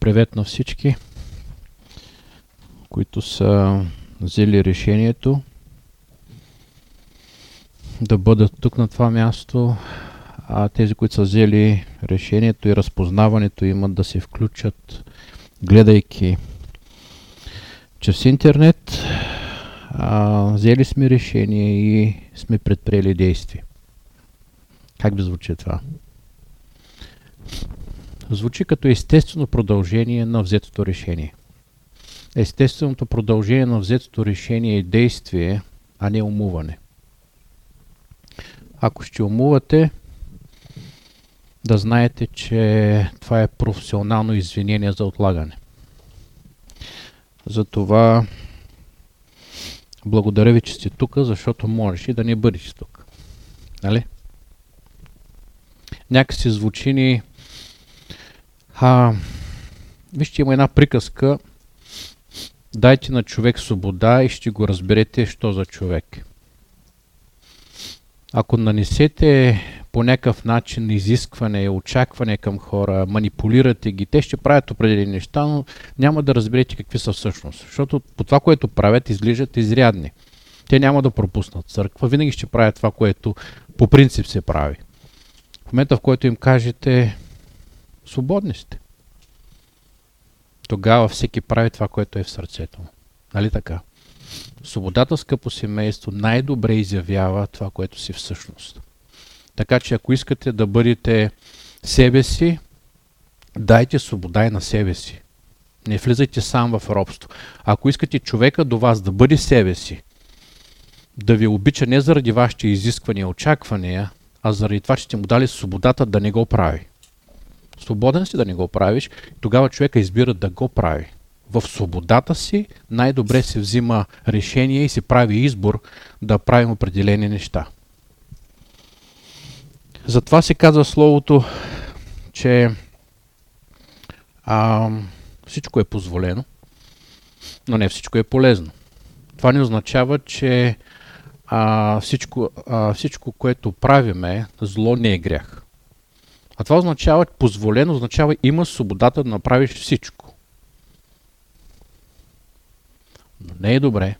Привет на всички, които са взели решението да бъдат тук на това място, а тези, които са взели решението и разпознаването имат да се включат, гледайки чрез интернет. Взели сме решение и сме предприели действие. Как ви звучи това? Звучи като естествено продължение на взетото решение. Естественото продължение на взетото решение е действие, а не умуване. Ако ще умувате, да знаете, че това е професионално извинение за отлагане. Затова благодаря ви, че сте тук, защото можеш и да не бъдеш тук. Нали? Някакси звучи ни... Вижте, има една приказка. Дайте на човек свобода и ще го разберете, що за човек. Ако нанесете по някакъв начин изискване, очакване към хора, манипулирате ги, те ще правят определени неща, но няма да разберете какви са всъщност. Защото по това, което правят, изглеждат изрядни. Те няма да пропуснат църква, винаги ще правят това, което по принцип се прави. В момента, в който им кажете, свободни сте, тогава всеки прави това, което е в сърцето му. Нали така? Свободата, скъпо семейство, най-добре изявява това, което си всъщност. Така че ако искате да бъдете себе си, дайте свобода и на себе си. Не влизайте сам в робство. Ако искате човека до вас да бъде себе си, да ви обича не заради вашите изисквания и очаквания, а заради това, че сте му дали свободата да не го прави. Свободен си да не го правиш, тогава човека избира да го прави. В свободата си най-добре се взима решение и се прави избор да правим определени неща. Затова се казва словото, че всичко е позволено, но не всичко е полезно. Това не означава, че всичко, което правиме, зло не е грях. А това означава, позволено означава, има свободата да направиш всичко. Но не е добре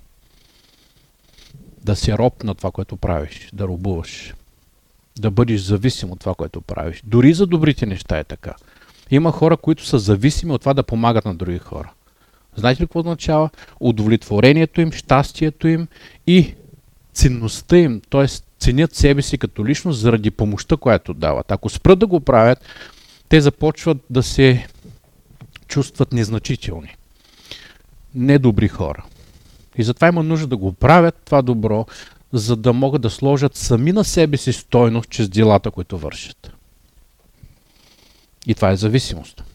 да си роб на това, което правиш, да робуваш, да бъдеш зависим от това, което правиш. Дори за добрите неща е така. Има хора, които са зависими от това да помагат на други хора. Знаете ли какво означава? Удовлетворението им, щастието им и ценността им, т.е. ценят себе си като личност заради помощта, която дават. Ако спрат да го правят, те започват да се чувстват незначителни. Недобри хора. И затова има нужда да го правят това добро, за да могат да сложат сами на себе си стойност чрез делата, които вършат. И това е зависимост.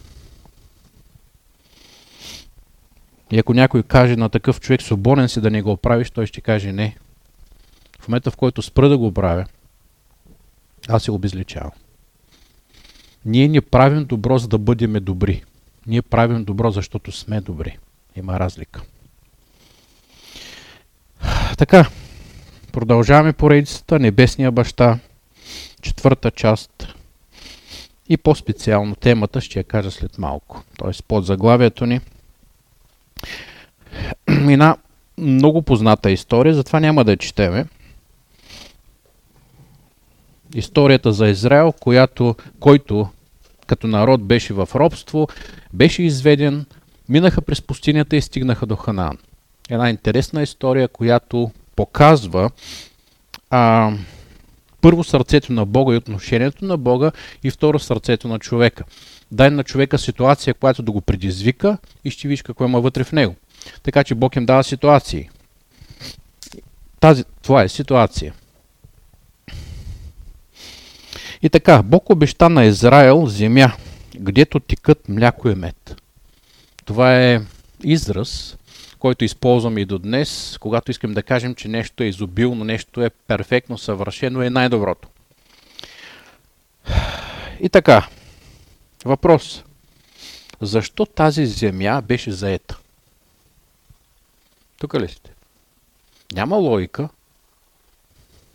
И ако някой каже на такъв човек, свободен си да не го правиш, той ще каже не. В момента, в който спра да го правя, аз се обезличавам. Ние не правим добро, за да бъдем добри. Ние правим добро, защото сме добри. Има разлика. Така, продължаваме поредицата Небесния баща, 4-та част и по-специално темата ще я кажа след малко. Т.е. под заглавието ни. Една много позната история, затова няма да я четеме. Историята за Израел, който като народ беше в робство, беше изведен, минаха през пустинята и стигнаха до Ханаан. Една интересна история, която показва първо сърцето на Бога и отношението на Бога и второ сърцето на човека. Дай на човека ситуация, която да го предизвика и ще видиш какво има вътре в него. Така че Бог им дава ситуации. Това е ситуация. И така, Бог обеща на Израел земя, гдето текат мляко и мед. Това е израз, който използваме и до днес, когато искам да кажем, че нещо е изобилно, нещо е перфектно, съвършено, е най-доброто. И така, въпрос. Защо тази земя беше заета? Тук ли сте? Няма логика.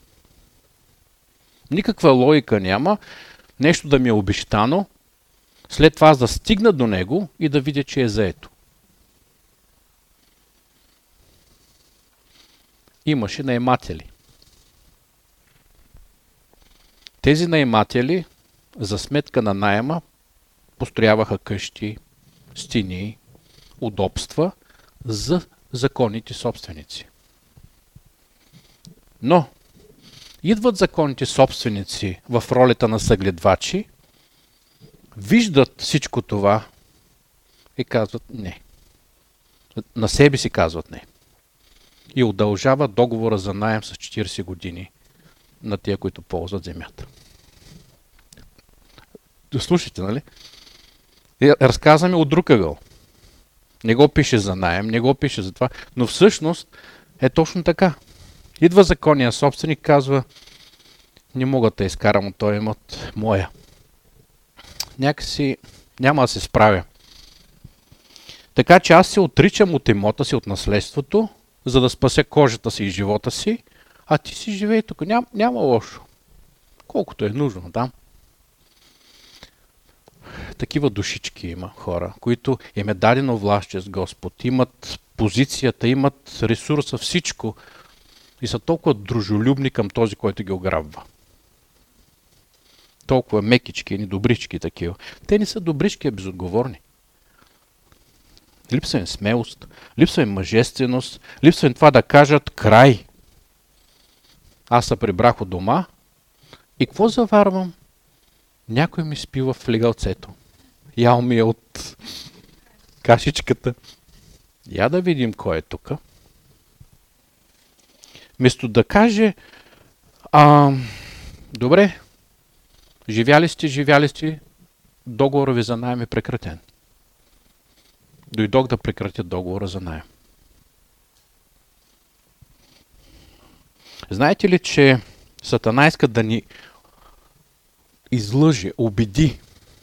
Никаква логика няма. Нещо да ми е обещано, след това да стигна до него и да видя, че е заето. Имаше наематели. Тези наематели за сметка на наема построяваха къщи, стени, удобства за законните собственици. Но идват законните собственици в ролята на съгледвачи, виждат всичко това и казват не. На себе си казват не. И удължават договора за наем с 40 години на тия, които ползват земята. Слушайте, нали? Разказваме от друг ъгъл. Не го пише за наем, не го пише за това, но всъщност е точно така. Идва законния собственик, казва, не мога да изкарам от този имот моя. Някакси няма да се справя. Така че аз се отричам от имота си, от наследството, за да спася кожата си и живота си, а ти си живей тук. Няма лошо. Колкото е нужно, да. Такива душички има хора, които им е дадено власт чрез Господ, имат позицията, имат ресурса, всичко и са толкова дружелюбни към този, който ги ограбва. Толкова мекички, ни добрички такива. Те не са добрички, а безотговорни. Липсва им смелост, липсва им мъжественост, липсва им това да кажат край. Аз се прибрах от дома и какво заварвам? Някой ми спи в легалцето. Ял ми е от кашичката. Я да видим кой е тук. Вместо да каже, добре, живяли сте, договорът ви за наем е прекратен. Дойдох да прекратя договора за наем. Знаете ли, че Сатана иска да ни излъже, убеди,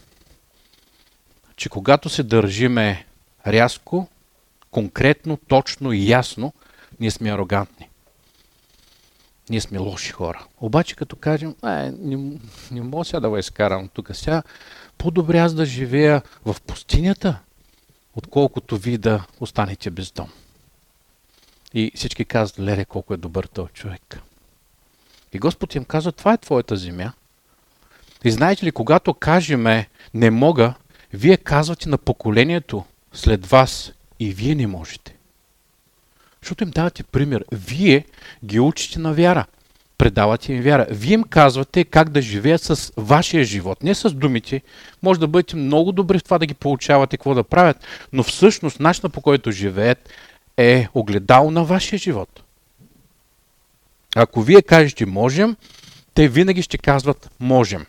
че когато се държиме рязко, конкретно, точно и ясно, ние сме арогантни. Ние сме лоши хора. Обаче като кажем, не мога сега да го изкарам тук сега, по-добре аз да живея в пустинята, отколкото ви да останете без дом. И всички казват, леле, колко е добър този човек. И Господ им казва, това е твоята земя. И знаете ли, когато кажеме не мога, вие казвате на поколението след вас и вие не можете. Защото им давате пример. Вие ги учите на вяра. Предавате им вяра. Вие им казвате как да живеят с вашия живот. Не с думите. Може да бъдете много добри в това да ги получавате, какво да правят, но всъщност начина, по който живеят, е огледало на вашия живот. Ако вие кажете можем, те винаги ще казват можем.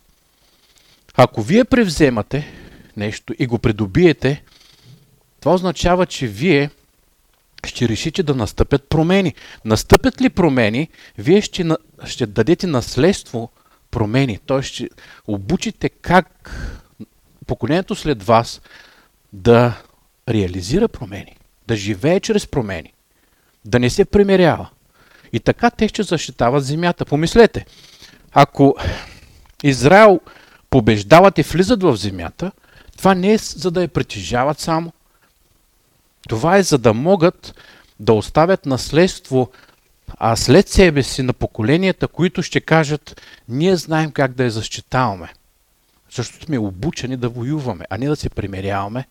Ако вие превземате нещо и го придобиете, това означава, че вие ще решите да настъпят промени. Настъпят ли промени, вие ще дадете наследство промени. Т.е. ще обучите как поколението след вас да реализира промени, да живее чрез промени, да не се примирява. И така те ще защитават земята. Помислете, ако Израел побеждават и влизат в земята, това не е за да я притежават само. Това е за да могат да оставят наследство след себе си на поколенията, които ще кажат, ние знаем как да я защитаваме. Защото сме обучени да воюваме, а не да се примиряваме.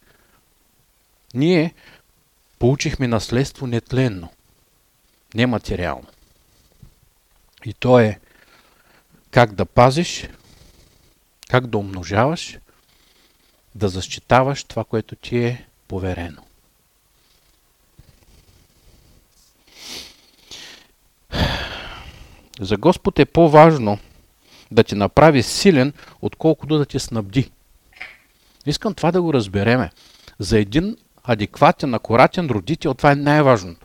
Ние получихме наследство нетленно, нематериално. И то е как да пазиш, как да умножаваш, да защитаваш това, което ти е поверено. За Господ е по-важно да те направи силен, отколкото да те снабди. Искам това да го разбереме. За един адекватен, акуратен родител това е най-важното.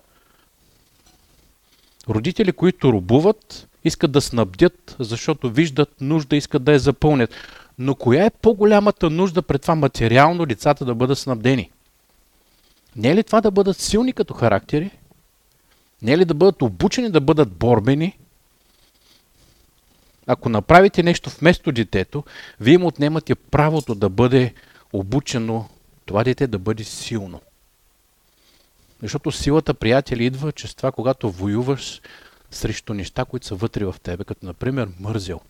Родители, които робуват, искат да снабдят, защото виждат нужда, искат да я запълнят. Но коя е по-голямата нужда пред това материално децата да бъдат снабдени? Не е ли това да бъдат силни като характери? Не е ли да бъдат обучени да бъдат борбени? Ако направите нещо вместо детето, вие му отнемате правото да бъде обучено, това дете да бъде силно. Защото силата, приятели, идва чрез това, когато воюваш срещу неща, които са вътре в тебе, като например мързел.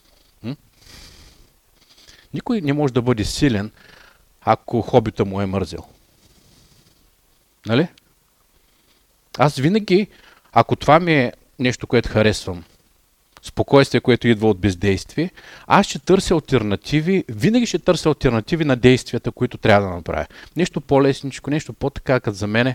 Никой не може да бъде силен, ако хобита му е мързел. Нали? Аз винаги, ако това ми е нещо, което харесвам, спокойствие, което идва от бездействие, аз ще търся алтернативи, винаги ще търся алтернативи на действията, които трябва да направя. Нещо по-лесничко, нещо по-така, като за мене.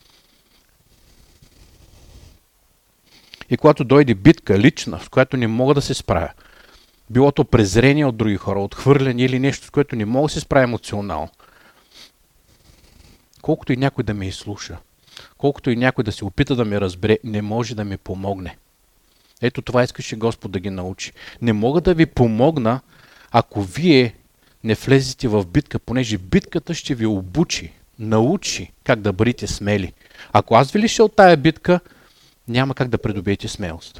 И когато дойде битка лична, с която не мога да се справя, било то презрение от други хора, отхвърляне или нещо, с което не мога да се справя емоционално, колкото и някой да ме изслуша, колкото и някой да се опита да ме разбере, не може да ми помогне. Ето това искаше Господ да ги научи. Не мога да ви помогна, ако вие не влезете в битка, понеже битката ще ви обучи, научи как да бъдете смели. Ако аз ви лиша от тая битка, няма как да придобиете смелост.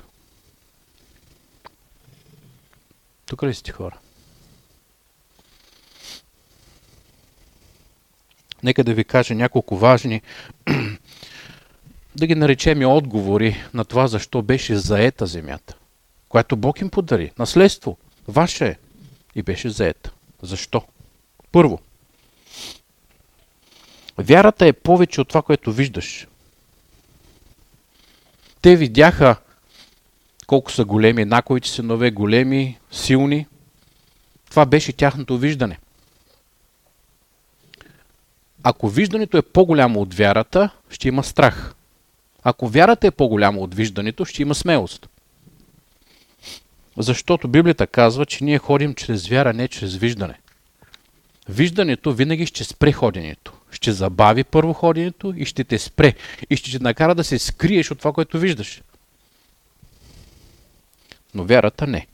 Тук ли сте, хора? Нека да ви кажа няколко важни, да ги наречем и отговори на това, защо беше заета земята, която Бог им подари. Наследство, ваше е, и беше заета. Защо? Първо, вярата е повече от това, което виждаш. Те видяха колко са големи еднаковите синове, големи, силни. Това беше тяхното виждане. Ако виждането е по-голямо от вярата, ще има страх. Ако вярата е по-голяма от виждането, ще има смелост. Защото Библията казва, че ние ходим чрез вяра, не чрез виждане. Виждането винаги ще спре ходенето. Ще забави първо ходенето и ще те спре. И ще те накара да се скриеш от това, което виждаш. Но вярата не.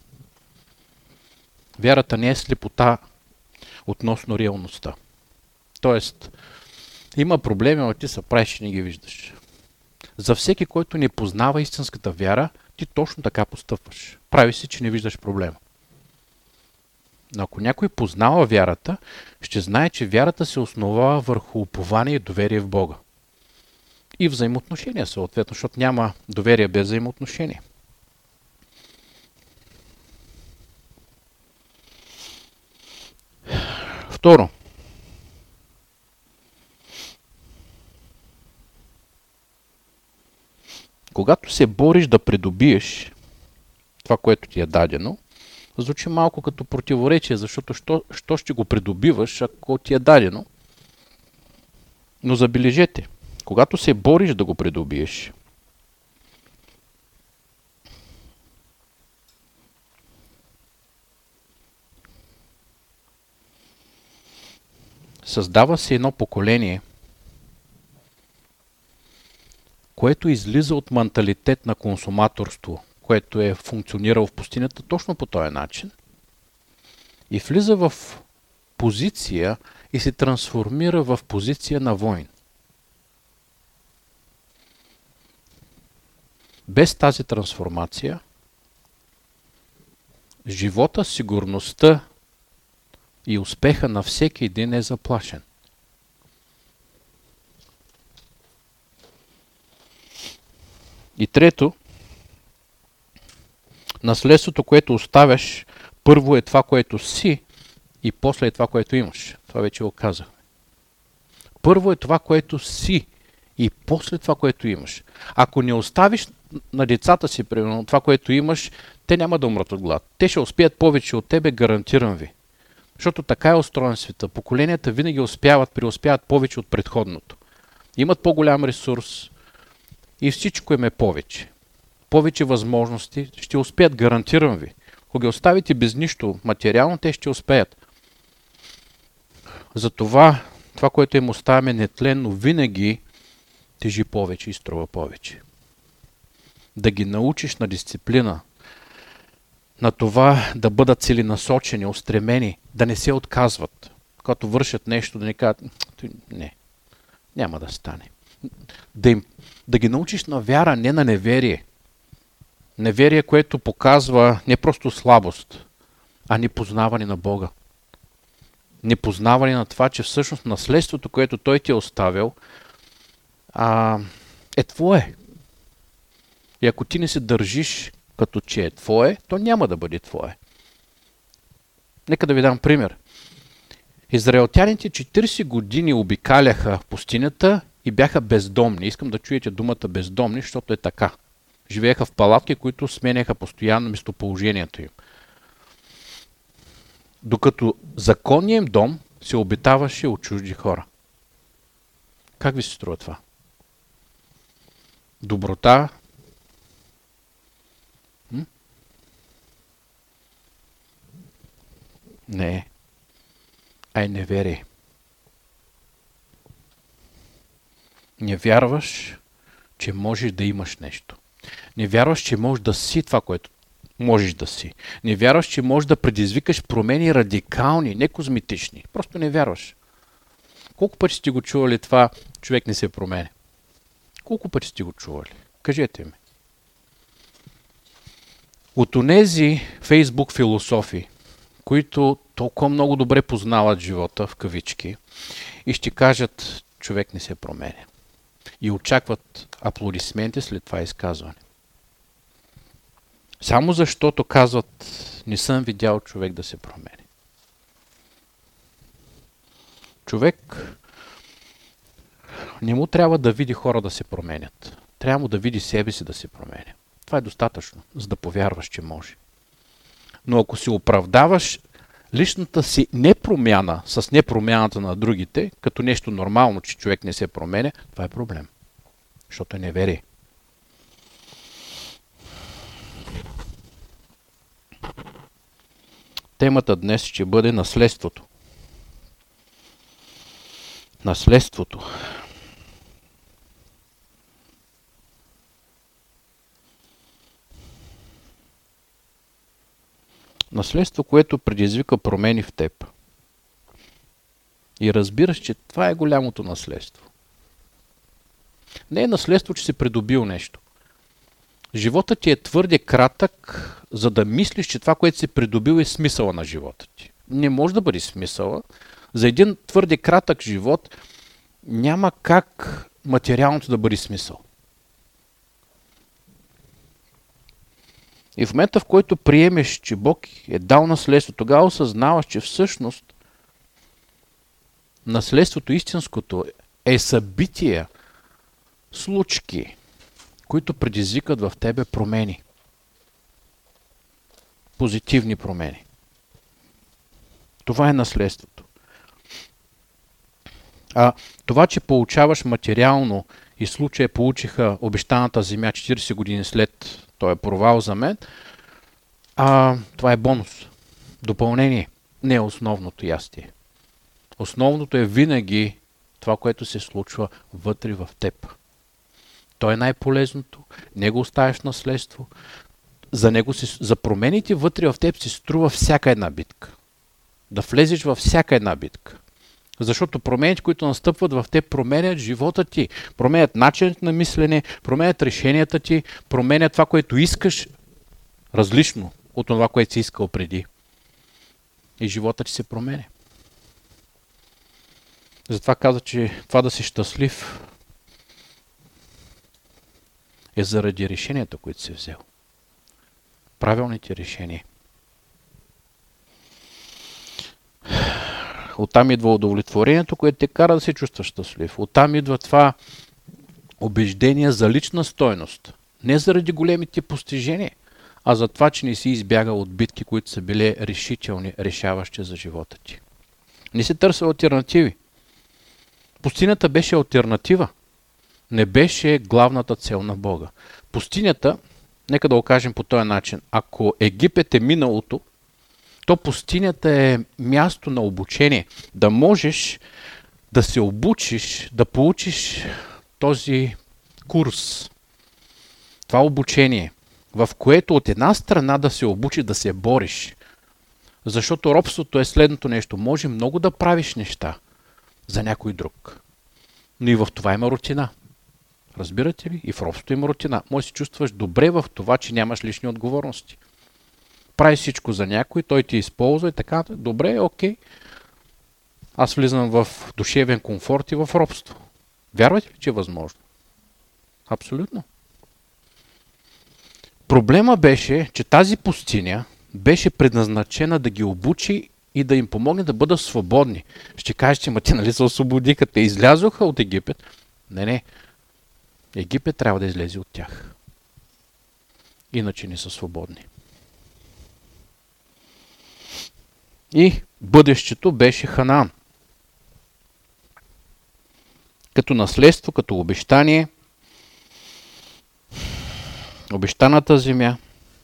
Вярата не е слепота относно реалността. Тоест, има проблеми, но ти се правиш и не ги виждаш. За всеки, който не познава истинската вяра, ти точно така постъпваш. Прави си, че не виждаш проблема. Но ако някой познава вярата, ще знае, че вярата се основава върху упование и доверие в Бога. И взаимоотношения съответно, защото няма доверие без взаимоотношения. Второ, когато се бориш да придобиеш това, което ти е дадено, звучи малко като противоречие, защото що ще го придобиваш, ако ти е дадено? Но забележете, когато се бориш да го придобиеш, създава се едно поколение, което излиза от менталитет на консуматорство, което е функционирало в пустинята точно по този начин, и влиза в позиция и се трансформира в позиция на войн. Без тази трансформация, живота, сигурността и успеха на всеки един е заплашен. И трето, наследството, което оставяш, първо е това, което си, и после е това, което имаш. Това вече го казах. Първо е това, което си, и после това, което имаш. Ако не оставиш на децата си, примерно, това, което имаш, те няма да умрат от глад. Те ще успеят повече от тебе, гарантирам ви. Защото така е устроен света. Поколенията винаги преуспяват повече от предходното. Имат по-голям ресурс и всичко им е повече. Повече възможности, ще успеят, гарантирам ви. Ако ги оставите без нищо материално, те ще успеят. Затова това, което им оставяме нетленно, винаги тежи повече и струва повече. Да ги научиш на дисциплина, на това да бъдат целенасочени, устремени, да не се отказват. Когато вършат нещо, да не кажат, не, няма да стане. Да ги научиш на вяра, не на неверие. Неверие, което показва не просто слабост, а непознаване на Бога. Непознаване на това, че всъщност наследството, което Той ти е оставил, е твое. И ако ти не се държиш като че е твое, то няма да бъде твое. Нека да ви дам пример. Израелтяните 40 години обикаляха пустинята и бяха бездомни. Искам да чуете думата бездомни, защото е така. Живееха в палатки, които сменяха постоянно местоположението им. Докато законният им дом се обитаваше от чужди хора. Как ви се струва това? Доброта? Не. А е неверие. Не вярваш, че можеш да имаш нещо. Не вярваш, че можеш да си това, което можеш да си. Не вярваш, че можеш да предизвикаш промени радикални, не козметични. Просто не вярваш. Колко пъти сте го чували това, човек не се променя? Колко пъти сте го чували? Кажете ми. От онези Фейсбук философи, които толкова много добре познават живота, в кавички, и ще кажат, човек не се променя. И очакват аплодисменти след това изказване. Само защото казват, не съм видял човек да се промени. Човек не му трябва да види хора да се променят. Трябва му да види себе си да се променя. Това е достатъчно, за да повярваш, че може. Но ако си оправдаваш личната си непромяна с непромяната на другите, като нещо нормално, че човек не се променя, това е проблем. Защото е неверие. Темата днес ще бъде наследството. Наследството. Наследство, което предизвика промени в теб. И разбираш, че това е голямото наследство. Не е наследство, че си придобил нещо. Животът ти е твърде кратък, за да мислиш, че това, което си придобил, е смисъла на живота ти. Не може да бъде смисъла. За един твърде кратък живот няма как материалното да бъде смисъл. И в момента, в който приемеш, че Бог е дал наследство, тогава осъзнаваш, че всъщност наследството истинското е събития, случки, които предизвикат в тебе промени. Позитивни промени. Това е наследството. А това, че получаваш материално и случая получиха обещаната земя 40 години след този провал за мен, това е бонус. Допълнение. Не е основното ястие. Основното е винаги това, което се случва вътре в теб. То е най-полезното. Него оставяш наследство. За промените вътре в теб се струва всяка една битка. Да влезеш във всяка една битка. Защото промените, които настъпват в теб, променят живота ти. Променят начинът на мислене, променят решенията ти, променят това, което искаш различно от това, което си искал преди. И живота ти се променя. Затова каза, че това да си щастлив е заради решенията, които си взел. Правилните решения. Оттам идва удовлетворението, което те кара да се чувстваш щастлив. Оттам идва това убеждение за лична стойност. Не заради големите постижения, а за това, че не си избягал от битки, които са били решителни, решаващи за живота ти. Не си търсил алтернативи. Пустинята беше алтернатива. Не беше главната цел на Бога. Пустинята, нека да го кажем по този начин, ако Египет е миналото, то пустинята е място на обучение. Да можеш да се обучиш, да получиш този курс, това обучение, в което от една страна да се обучи да се бориш. Защото робството е следното нещо. Може много да правиш неща за някой друг. Но и в това има рутина. Разбирате ли? И в робството има рутина. Може да се чувстваш добре в това, че нямаш лични отговорности. Правиш всичко за някой, той ти използва и така. Добре, окей. Аз влизам в душевен комфорт и в робство. Вярвате ли, че е възможно? Абсолютно. Проблема беше, че тази пустиня беше предназначена да ги обучи и да им помогне да бъдат свободни. Ще кажете, ма те нали се освободиха, те излязоха от Египет. Не. Египет трябва да излезе от тях. Иначе не са свободни. И бъдещето беше Ханаан. Като наследство, като обещание, обещаната земя.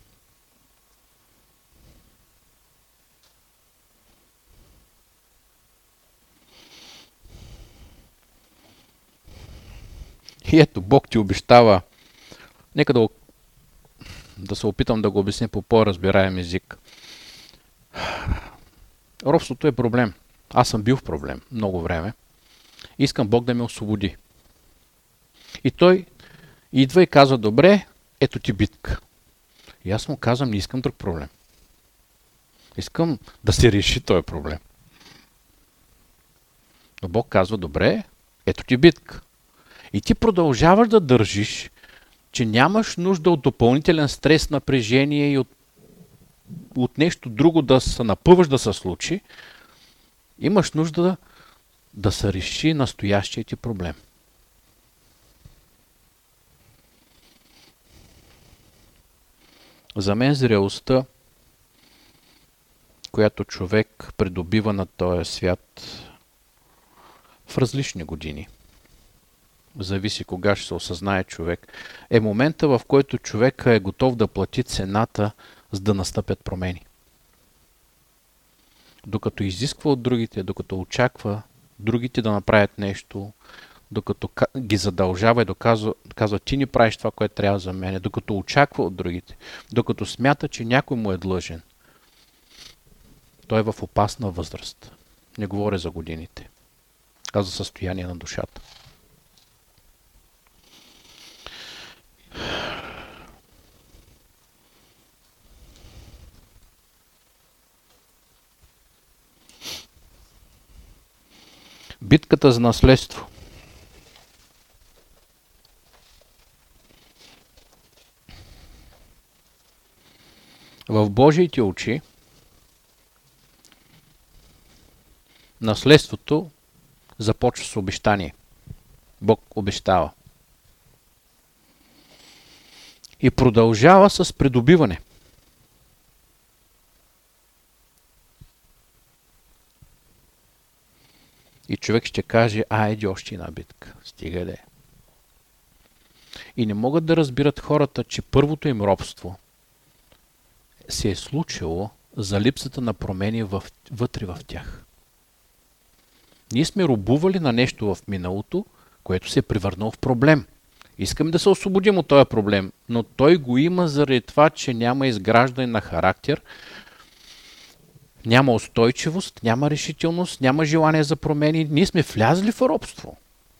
И ето, Бог ти обещава, нека да се опитам да го обясня по по-разбираем език. Робството е проблем. Аз съм бил в проблем много време. Искам Бог да ме освободи. И той идва и казва, добре, ето ти битка. И аз му казвам, не искам друг проблем. Искам да се реши този проблем. Но Бог казва, добре, ето ти битка. И ти продължаваш да държиш, че нямаш нужда от допълнителен стрес, напрежение и от нещо друго да се напъваш да се случи. Имаш нужда да се реши настоящия ти проблем. За мен зрелостта, която човек придобива на този свят в различни години, зависи кога ще се осъзнае човек, е момента, в който човек е готов да плати цената, за да настъпят промени. Докато изисква от другите, докато очаква другите да направят нещо, докато ги задължава и казва, ти не правиш това, което трябва за мене, докато очаква от другите, докато смята, че някой му е длъжен. Той е в опасна възраст. Не говоря за годините, а за състояние на душата. Битката за наследство. В Божиите очи наследството започва с обещание. Бог обещава. И продължава с придобиване. И човек ще каже, еди още една битка. Стига да е. И не могат да разбират хората, че първото им робство се е случило за липсата на промени вътре в тях. Ние сме робували на нещо в миналото, което се е превърнало в проблем. Искаме да се освободим от този проблем, но той го има заради това, че няма изграждане на характер, няма устойчивост, няма решителност, няма желание за промени. Ние сме влязли в робство.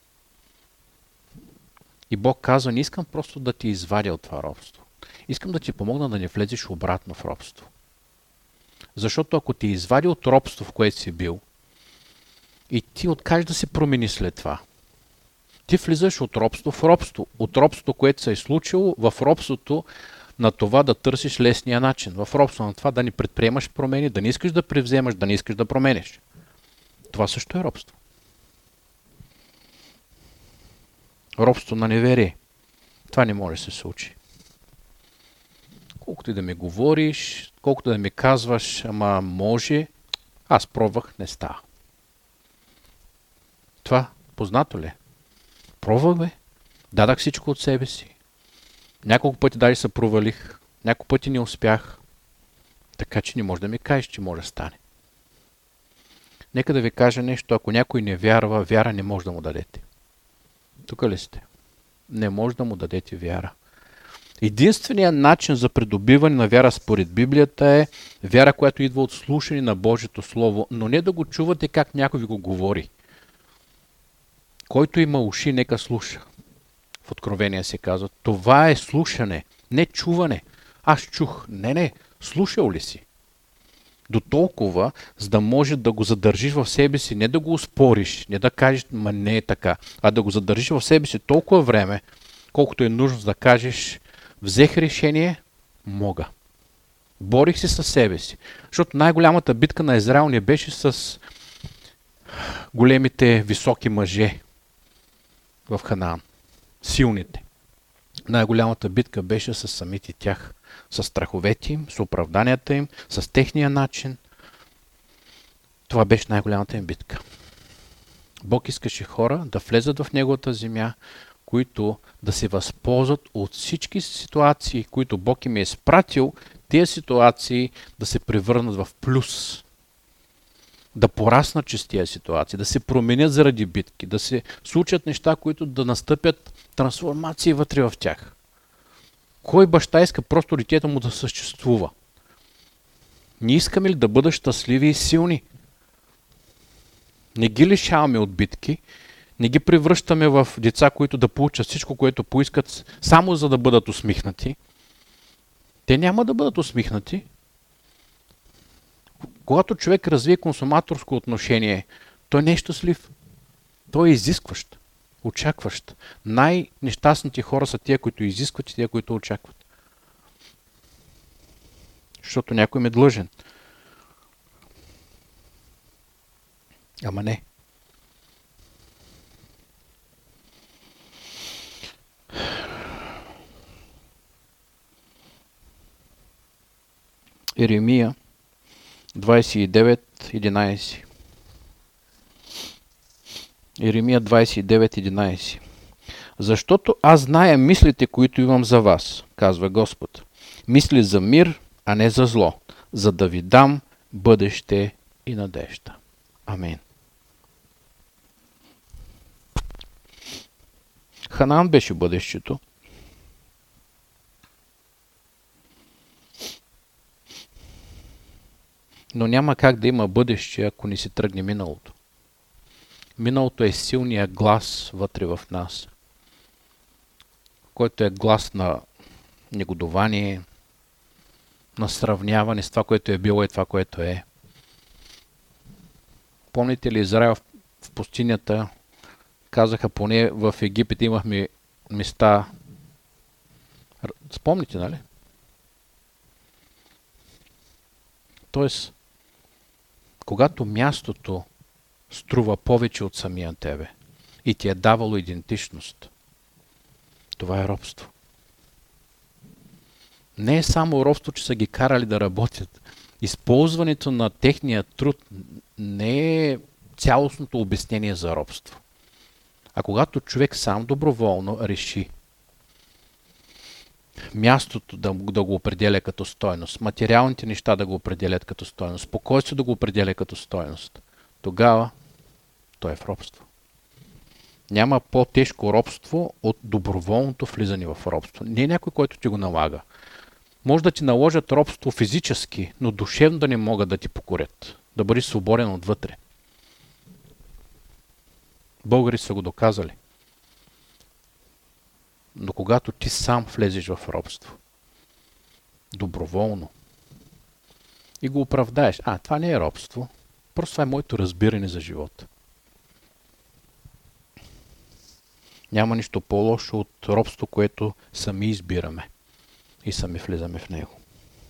И Бог казва, не искам просто да ти извадя от това робство. Искам да ти помогна да не влезеш обратно в робство. Защото ако ти извади от робство, в което си бил, и ти откажеш да се промени след това, ти влизаш от робство в робство. От робството, което се е случило, в робството на това да търсиш лесния начин. В робство на това да не предприемаш промени, да не искаш да превземаш, да не искаш да промениш. Това също е робство. Робство на неверие. Това не може да се случи. Колкото и да ми говориш, колкото да ми казваш, ама може, аз пробвах, не става. Това познато ли? Пробвах бе. Дадах всичко от себе си. Няколко пъти даже се провалих. Няколко пъти не успях. Така че не може да ми кажеш, че може да стане. Нека да ви кажа нещо. Ако някой не вярва, вяра не може да му дадете. Тук ли сте? Не може да му дадете вяра. Единственият начин за придобиване на вяра според Библията е вяра, която идва от слушане на Божието Слово, но не да го чувате как някой ви го говори. Който има уши, нека слуша. В Откровение се казва. Това е слушане, не чуване. Аз чух. Не, слушал ли си? До толкова, за да може да го задържиш в себе си, не да го успориш, не да кажеш, ма не е така, а да го задържиш в себе си толкова време, колкото е нужно, за да кажеш, взех решение, мога. Борих се със себе си. Защото най-голямата битка на Израел не беше с големите високи мъже в Ханаан. Силните. Най-голямата битка беше с самите тях. С страховете им, с оправданията им, с техния начин. Това беше най-голямата им битка. Бог искаше хора да влезат в Неговата земя, които да се възползват от всички ситуации, които Бог им е изпратил, тези ситуации да се превърнат в плюс. Да пораснат чрез тези ситуации, да се променят заради битки, да се случат неща, които да настъпят трансформации вътре в тях. Кой баща иска просто детето му да съществува? Ние искаме ли да бъдат щастливи и силни? Не ги лишаваме от битки, не ги превръщаме в деца, които да получат всичко, което поискат, само за да бъдат усмихнати. Те няма да бъдат усмихнати. Когато човек развие консуматорско отношение, той не е щастлив. Той е изискващ, очакващ. Най-нещастните хора са тия, които изискват и тия, които очакват. Защото някой ме е длъжен. Ама не. Еремия 29:11. Еремия 29:11. Защото аз зная мислите, които имам за вас, казва Господ. Мисли за мир, а не за зло, за да ви дам бъдеще и надежда. Амин. Ханаан беше бъдещето. Но няма как да има бъдеще, ако не си тръгне миналото. Миналото е силният глас вътре в нас, който е глас на негодование, на сравняване с това, което е било и това, което е. Помните ли Израел в пустинята? Казаха, поне в Египет имахме места. Спомните, нали? Тоест, когато мястото струва повече от самия тебе и ти е давало идентичност, това е робство. Не е само робство, че са ги карали да работят. Използването на техния труд не е цялостното обяснение за робство. А когато човек сам доброволно реши мястото да го определя като стойност, материалните неща да го определят като стойност, спокойствие да го определя като стойност, тогава той е в робство. Няма по-тежко робство от доброволното влизане в робство. Не е някой, който ти го налага. Може да ти наложат робство физически, но душевно да не могат да ти покорят. Да бъдеш свободен отвътре. Българи са го доказали. Но когато ти сам влезеш в робство, доброволно, и го оправдаеш, това не е робство, просто това е моето разбиране за живота. Няма нищо по-лошо от робство, което сами избираме и сами влизаме в него.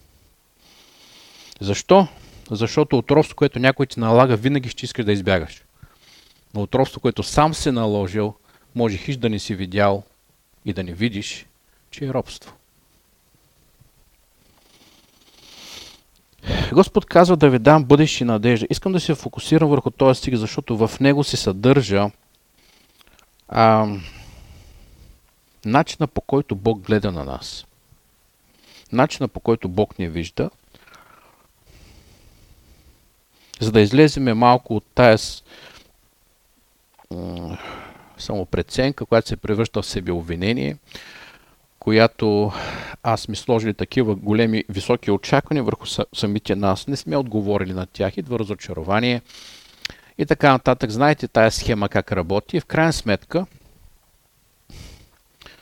Защо? Защото от робство, което някой ти налага, винаги ще искаш да избягаш. Но от робство, което сам се наложил, може хищ да не си видял и да не видиш, че е робство. Господ казва да ви дам бъдеще и надежда. Искам да се фокусирам върху този стих, защото в него се съдържа начина, по който Бог гледа на нас. Начина, по който Бог ни вижда. За да излеземе малко от тая самопреценка, която се превръща в себеобвинение, която аз ми сложили такива големи, високи очаквания върху самите нас. Не сме отговорили на тях, идва разочарование и така нататък. Знаете тая схема как работи. В крайна сметка,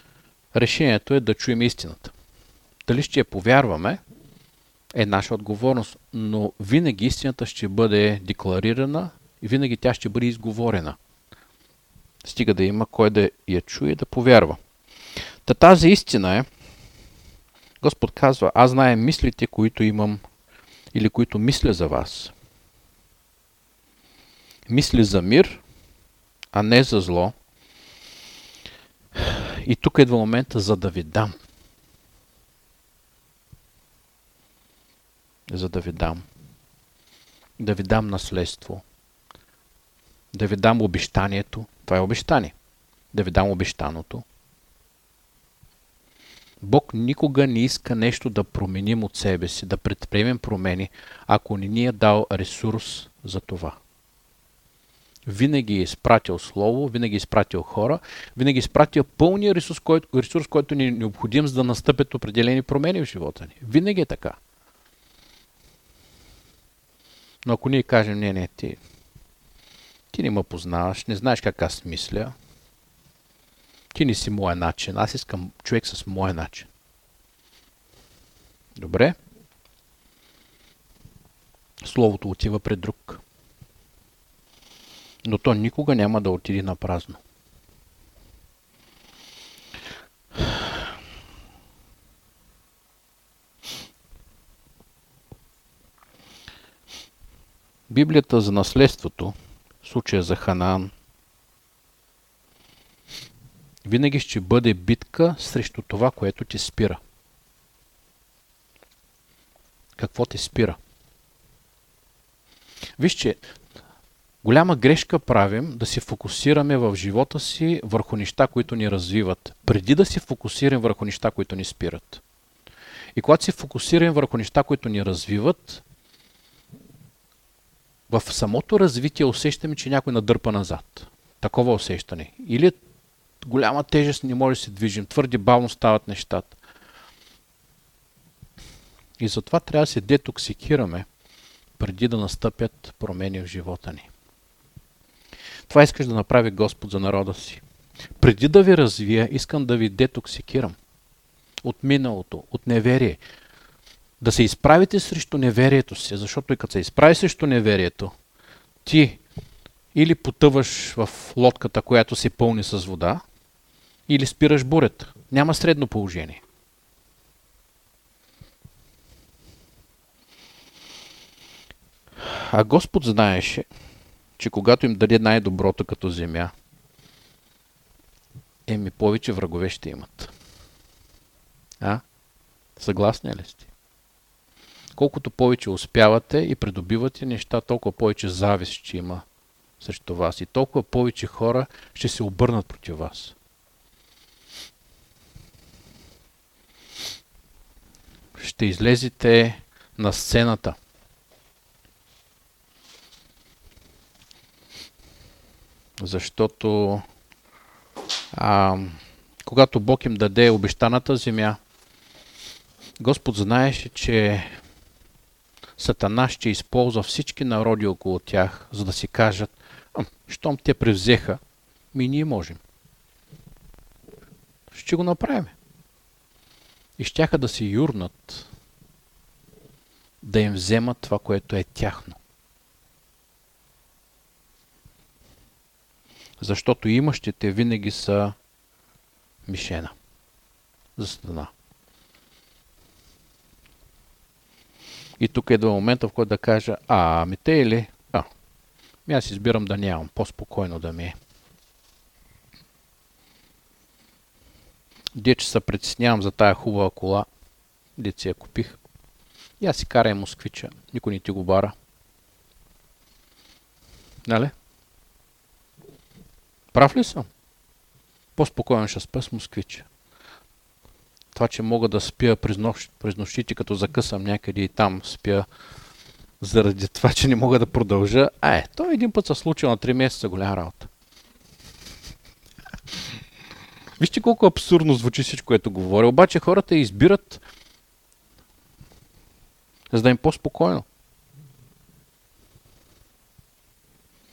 решението е да чуем истината. Дали ще я повярваме, е наша отговорност, но винаги истината ще бъде декларирана и винаги тя ще бъде изговорена. Стига да има кой да я чуе и да повярва. Тази истина е, Господ казва, аз знае мислите, които имам или които мисля за вас. Мисли за мир, а не за зло. И тук идва момента за да ви дам. За да ви дам. Да ви дам наследство. Да ви дам обещанието. Това е обещание. Да ви дам обещаното. Бог никога не иска нещо да променим от себе си, да предприемем промени, ако не ни е дал ресурс за това. Винаги е изпратил слово, винаги е изпратил хора, винаги е изпратил пълния ресурс, който ни е необходим, за да настъпят определени промени в живота ни. Винаги е така. Но ако ние кажем, не, ти не ме познаваш, не знаеш как аз мисля, ти не си моя начин, аз искам човек с моя начин. Добре? Словото отива пред друг. Но то никога няма да отиде на празно. Библията за наследството, в случая за Ханаан, винаги ще бъде битка срещу това, което ти спира. Какво те спира? Вижте, голяма грешка правим да се фокусираме в живота си върху неща, които ни развиват, преди да се фокусираме върху неща, които ни спират. И когато се фокусираме върху неща, които ни развиват, в самото развитие усещаме, че някой надърпа назад. Такова усещане. Или голяма тежест, не може да се движим, твърде бавно стават нещата. И затова трябва да се детоксикираме, преди да настъпят промени в живота ни. Това искаш да направи Господ за народа си. Преди да ви развия, искам да ви детоксикирам от миналото, от неверие. Да се изправите срещу неверието си, защото и като се изправи срещу неверието, ти или потъваш в лодката, която се пълни с вода, или спираш бурята. Няма средно положение. А Господ знаеше, че когато им даде най-доброто като земя, повече врагове ще имат. Съгласни ли сте? Колкото повече успявате и придобивате неща, толкова повече завист ще има срещу вас и толкова повече хора ще се обърнат против вас. Ще излезете на сцената. Защото когато Бог им даде обещаната земя, Господ знаеше, че Сатана ще използва всички народи около тях, за да си кажат, щом те превзеха, ние можем. Ще го направим. И щяха да се юрнат, да им вземат това, което е тяхно. Защото имащите винаги са мишена за Сатана. И тук е до момента, в който да кажа, те или? Аз избирам да нямам, по-спокойно да ми е. Че се притеснявам за тая хубава кола, си я купих. И аз си карай москвича, никой не ти го бара. Нали? Прав ли съм? По-спокойно ще спя с москвича. Това, че мога да спя през нощите, като закъсам някъде и там спя, заради това, че не мога да продължа, той един път се случил на 3 месеца, голяма работа. Вижте колко абсурдно звучи всичко, което говоря. Обаче хората избират, за да им по-спокойно.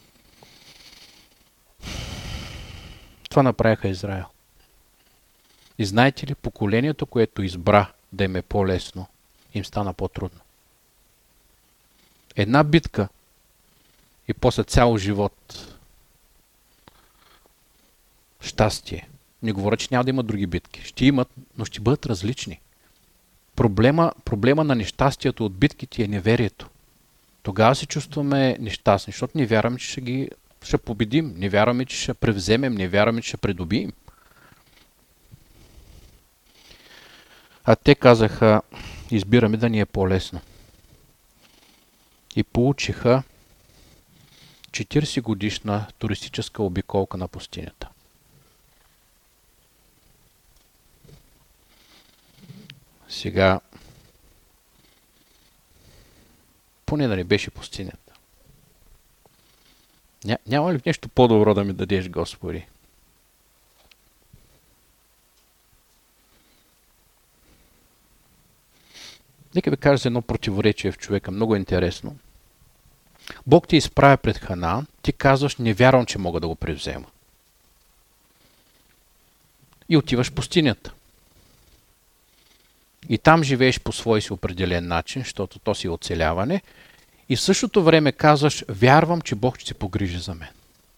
Това направиха Израел. И знаете ли, поколението, което избра да им е по-лесно, им стана по-трудно. Една битка и после цял живот щастие. Не говоря, че няма да има други битки. Ще имат, но ще бъдат различни. Проблема на нещастието от битките е неверието. Тогава се чувстваме нещастни, защото не вярваме, че ще победим, не вярваме, че ще превземем, не вярваме, че ще придобием. А те казаха, избираме да ни е по-лесно. И получиха 40 годишна туристическа обиколка на пустинята. Сега, поне да не беше пустинята. Няма ли нещо по-добро да ми дадеш, Господи? Нека ви кажа за едно противоречие в човека, много интересно. Бог ти изправя пред Ханаан, ти казваш, не вярвам, че мога да го превзема. И отиваш в пустинята. И там живееш по свой си определен начин, защото то си оцеляване. И в същото време казваш, вярвам, че Бог ще се погрижи за мен.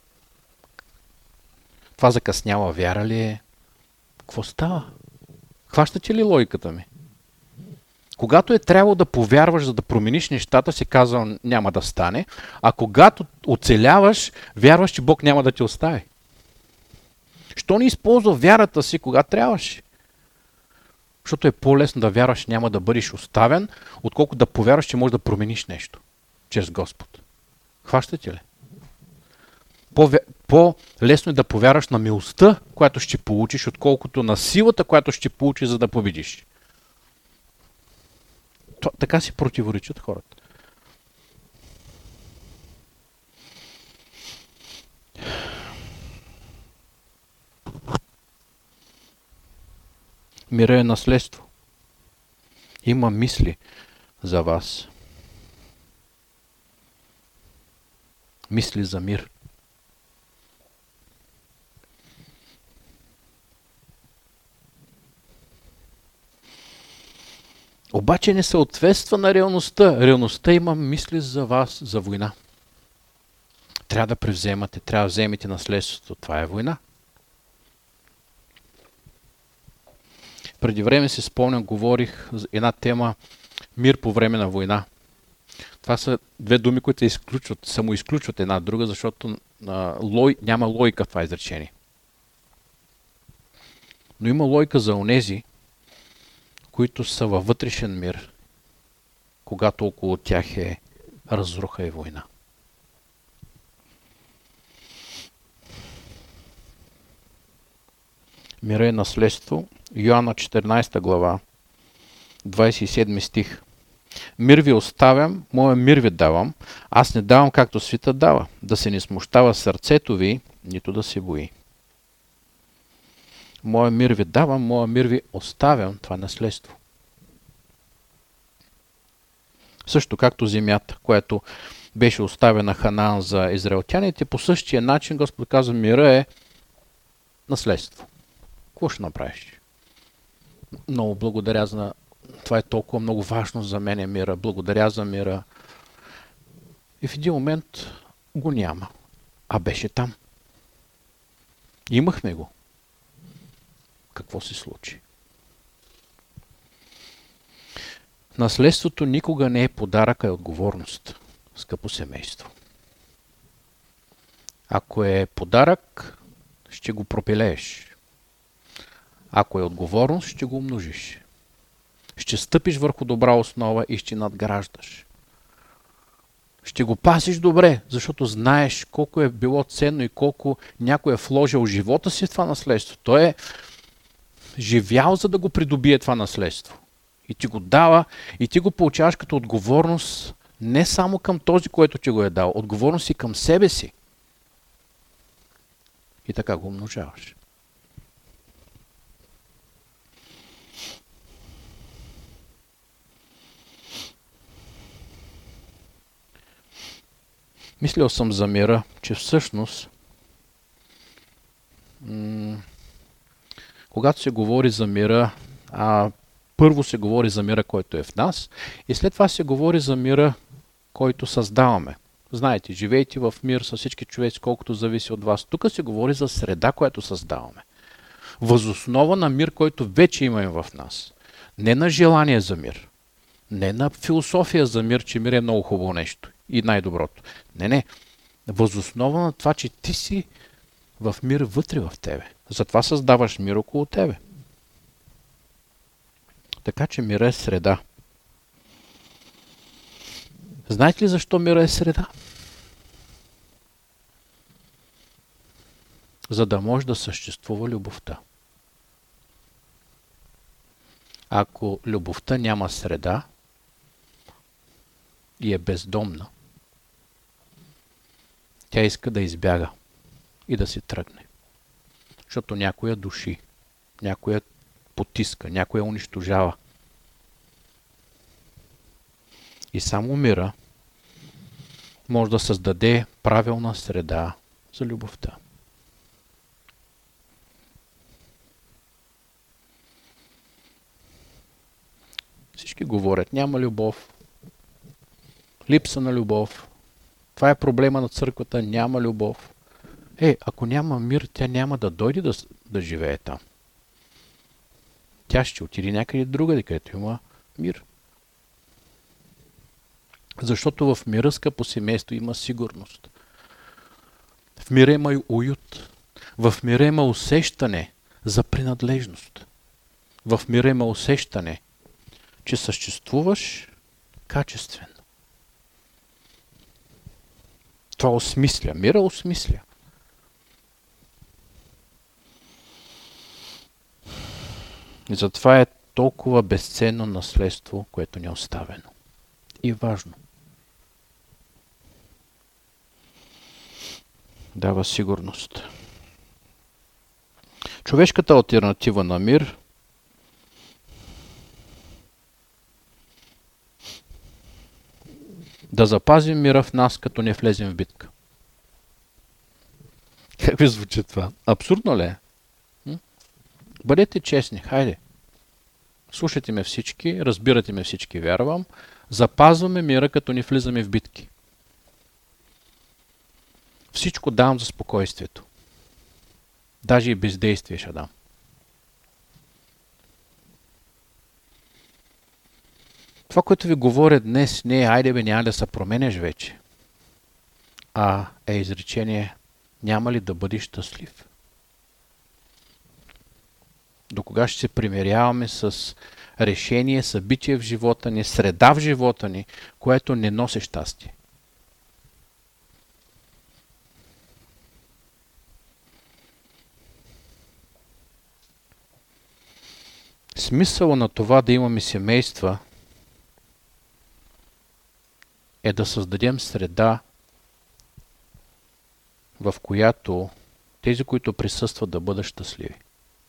Това закъсняла вяра ли е? Какво става? Хващате ли логиката ми? Когато е трябвало да повярваш, за да промениш нещата, се казва, няма да стане. А когато оцеляваш, вярваш, че Бог няма да те остави. Що не използва вярата си, кога трябваше? Защото е по-лесно да вярваш, няма да бъдеш оставен, отколкото да повярваш, че можеш да промениш нещо чрез Господ. Хващате ли? По-лесно е да повярваш на милостта, която ще получиш, отколкото на силата, която ще получиш, за да победиш. Така си противоречат хората. Мира е наследство. Има мисли за вас. Мисли за мир. Обаче не съответства на реалността. Реалността има мисли за вас, за война. Трябва да превземате, трябва да вземете наследството. Това е война. Преди време си спомням, говорих за една тема мир по време на война. Това са две думи, които се изключват, самоизключват една друга, защото няма логика в това изречение. Но има логика за онези, които са във вътрешен мир, когато около тях е разруха и война. Мира е наследство. Йоанна 14 глава, 27 стих. Мир ви оставям, моя мир ви давам. Аз не давам както света дава. Да се не смущава сърцето ви, нито да се бои. Моя мир ви давам, моя мир ви оставям. Това е наследство. Също както земята, която беше оставена Ханаан за израелтяните, по същия начин Господ казва, мира е наследство. Какво ще направиш? Много благодаря за... Това е толкова много важно за мен е мира. Благодаря за мира. И в един момент го няма. А беше там. Имахме го. Какво се случи? Наследството никога не е подарък, а е отговорност, скъпо семейство. Ако е подарък, ще го пропилееш. Ако е отговорност, ще го умножиш. Ще стъпиш върху добра основа и ще надграждаш. Ще го пасиш добре, защото знаеш колко е било ценно и колко някой е вложил живота си в това наследство. Той е живял, за да го придобие това наследство. И ти го дава, и ти го получаваш като отговорност не само към този, който ти го е дал, отговорност и към себе си. И така го умножаваш. Мислил съм за мира, че всъщност когато се говори за мира, първо се говори за мира, който е в нас, и след това се говори за мира, който създаваме. Знаете, живейте в мир с всички човеци, колкото зависи от вас. Тук се говори за среда, която създаваме. Възоснова на мир, който вече имаме в нас. Не на желание за мир. Не на философия за мир, че мир е много хубаво нещо и най-доброто. Не. Възоснова на това, че ти си в мир вътре в тебе. Затова създаваш мир около тебе. Така че мира е среда. Знаете ли защо мира е среда? За да може да съществува любовта. Ако любовта няма среда и е бездомна, тя иска да избяга и да си тръгне. Защото някоя души, някоя потиска, някоя унищожава. И само мира може да създаде правилна среда за любовта. Всички говорят, няма любов, липса на любов. Това е проблема на църквата, няма любов. Ако няма мир, тя няма да дойде да живее там. Тя ще отиде някъде другаде, където има мир. Защото в мира, скъпо семейство, има сигурност. В мира има и уют. В мира има усещане за принадлежност. В мира има усещане, че съществуваш качествено. Това осмисля. Мира осмисля. И затова е толкова безценно наследство, което ни е оставено. И важно. Дава сигурност. Човешката алтернатива на мир да запазим мира в нас, като не влезем в битка. Как ви звучи това? Абсурдно ли е? Бъдете честни, хайде. Слушайте ме всички, разбирате ме всички, вярвам. Запазваме мира, като не влизаме в битки. Всичко давам за спокойствието. Даже и бездействие ще дам. Това, което ви говоря днес, не е айде бе, няма да се променеш вече. Е изречение, няма ли да бъдеш щастлив? До кога ще се примиряваме с решение, събитие в живота ни, среда в живота ни, което не носи щастие? Смисъл на това да имаме семейства е да създадем среда, в която тези, които присъстват, да бъдат щастливи.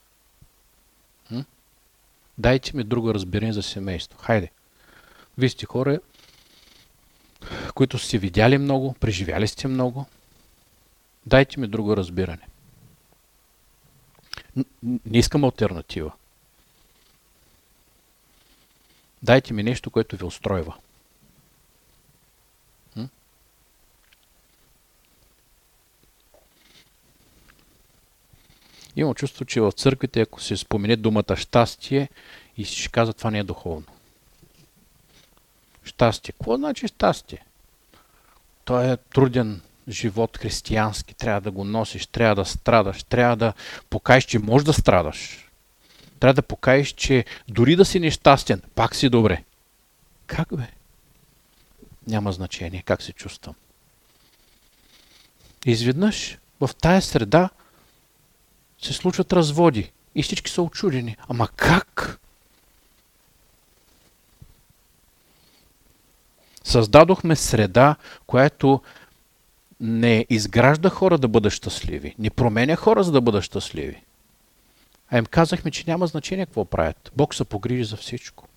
Дайте ми друго разбиране за семейство. Хайде. Вие сте хора, които сте видяли много, преживяли сте много. Дайте ми друго разбиране. Не искам алтернатива. Дайте ми нещо, което ви устройва. Имам чувство, че в църквите, ако се спомене думата щастие, и ще казва, това не е духовно. Щастие. Какво значи щастие? То е труден живот християнски. Трябва да го носиш, трябва да страдаш, трябва да покажеш, че можеш да страдаш. Трябва да покажеш, че дори да си нещастен, пак си добре. Как бе? Няма значение как се чувствам. Изведнъж в тая среда се случват разводи и всички са очудени. Ама как? Създадохме среда, която не изгражда хора да бъдат щастливи, не променя хора за да бъдат щастливи. А им казахме, че няма значение какво правят. Бог се погрижи за всичко.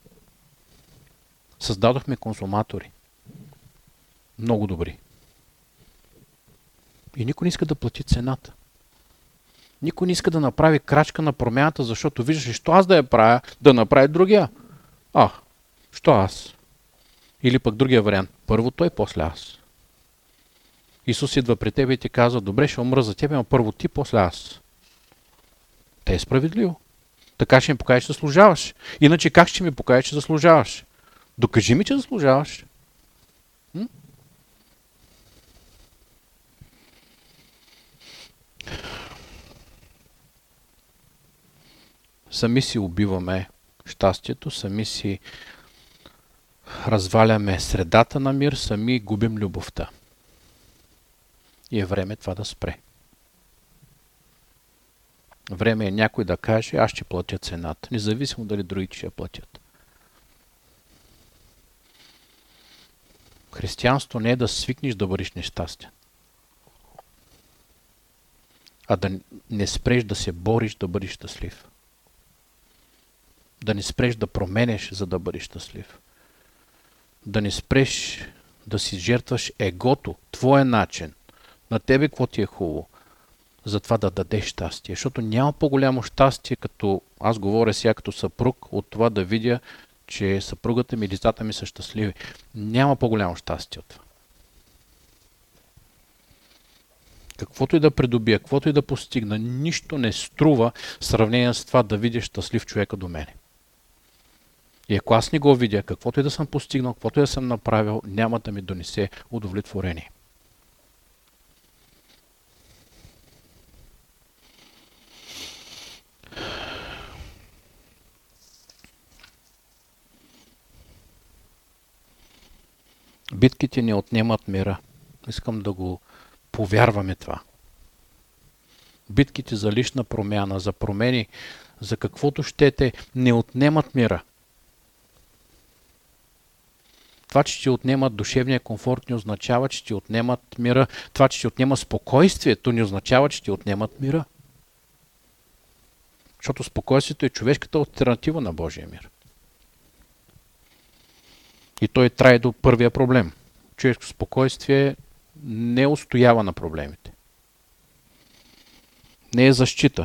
Създадохме консуматори. Много добри. И никой не иска да плати цената. Никой не иска да направи крачка на промяната, защото виждаш, що аз да я правя, да направи другия. Що аз? Или пък другия вариант. Първо той, после аз. Исус идва при тебе и ти казва, добре, ще умра за тебе, но първо ти, после аз. Те е справедливо. Така ще ми покажеш, че заслужаваш. Иначе как ще ми покажеш, че заслужаваш? Докажи ми, че заслужаваш. Сами си убиваме щастието, сами си разваляме средата на мир, сами губим любовта. И е време това да спре. Време е някой да каже, аз ще платя цената, независимо дали другите ще я платят. Християнство не е да свикнеш да бъдеш нещастен, а да не спреш да се бориш да бъдеш щастлив. Да не спреш да променеш, за да бъдеш щастлив. Да не спреш да си жертваш егото, твоя начин, на тебе какво ти е хубаво, за това да дадеш щастие. Защото няма по-голямо щастие, като аз говоря сега като съпруг, от това да видя, че съпругата ми и децата ми са щастливи. Няма по-голямо щастие от това. Каквото и да придобия, каквото и да постигна, нищо не струва в сравнение с това да видя щастлив човека до мене. И ако аз не го видя, каквото и да съм постигнал, каквото и да съм направил, няма да ми донесе удовлетворение. Битките ни отнемат мира. Искам да го повярваме това. Битките за лична промяна, за промени, за каквото щете, не отнемат мира. Това, че ти отнемат душевния комфорт, не означава, че ти отнемат мира. Това, че ти отнема спокойствието, не означава, че ти отнемат мира. Защото спокойствието е човешката алтернатива на Божия мир. И той трае до първия проблем. Човешко спокойствие не устоява на проблемите. Не е защита.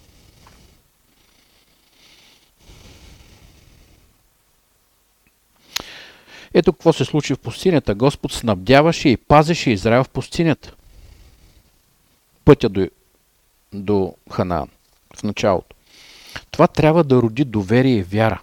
Ето какво се случи в пустинята. Господ снабдяваше и пазеше Израел в пустинята. Пътя до Ханаан. В началото. Това трябва да роди доверие и вяра.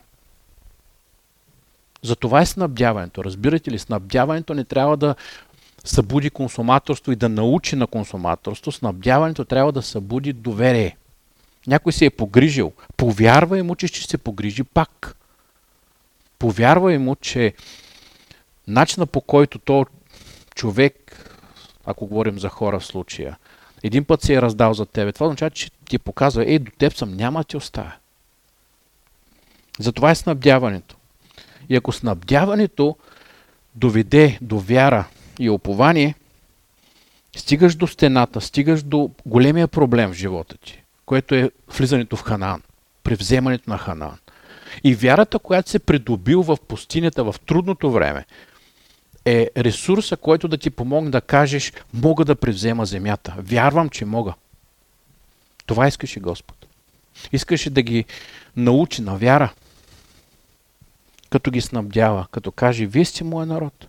Затова е снабдяването. Разбирате ли? Снабдяването не трябва да събуди консуматорство и да научи на консуматорство. Снабдяването трябва да събуди доверие. Някой се е погрижил. Повярвай му, че ще се погрижи пак. Повярвай му, че начинът, по който то човек, ако говорим за хора в случая, един път се е раздал за тебе, това означава, че ти показва, до теб съм, няма да ти оставя. Затова е снабдяването. И ако снабдяването доведе до вяра и упование, стигаш до стената, стигаш до големия проблем в живота ти, което е влизането в Ханаан, превземането на Ханаан. И вярата, която се придобил в пустинята, в трудното време, е ресурса, който да ти помогне да кажеш, мога да превзема земята. Вярвам, че мога. Това искаше Господ. Искаше да ги научи на вяра, като ги снабдява, като каже, вие сте моя народ.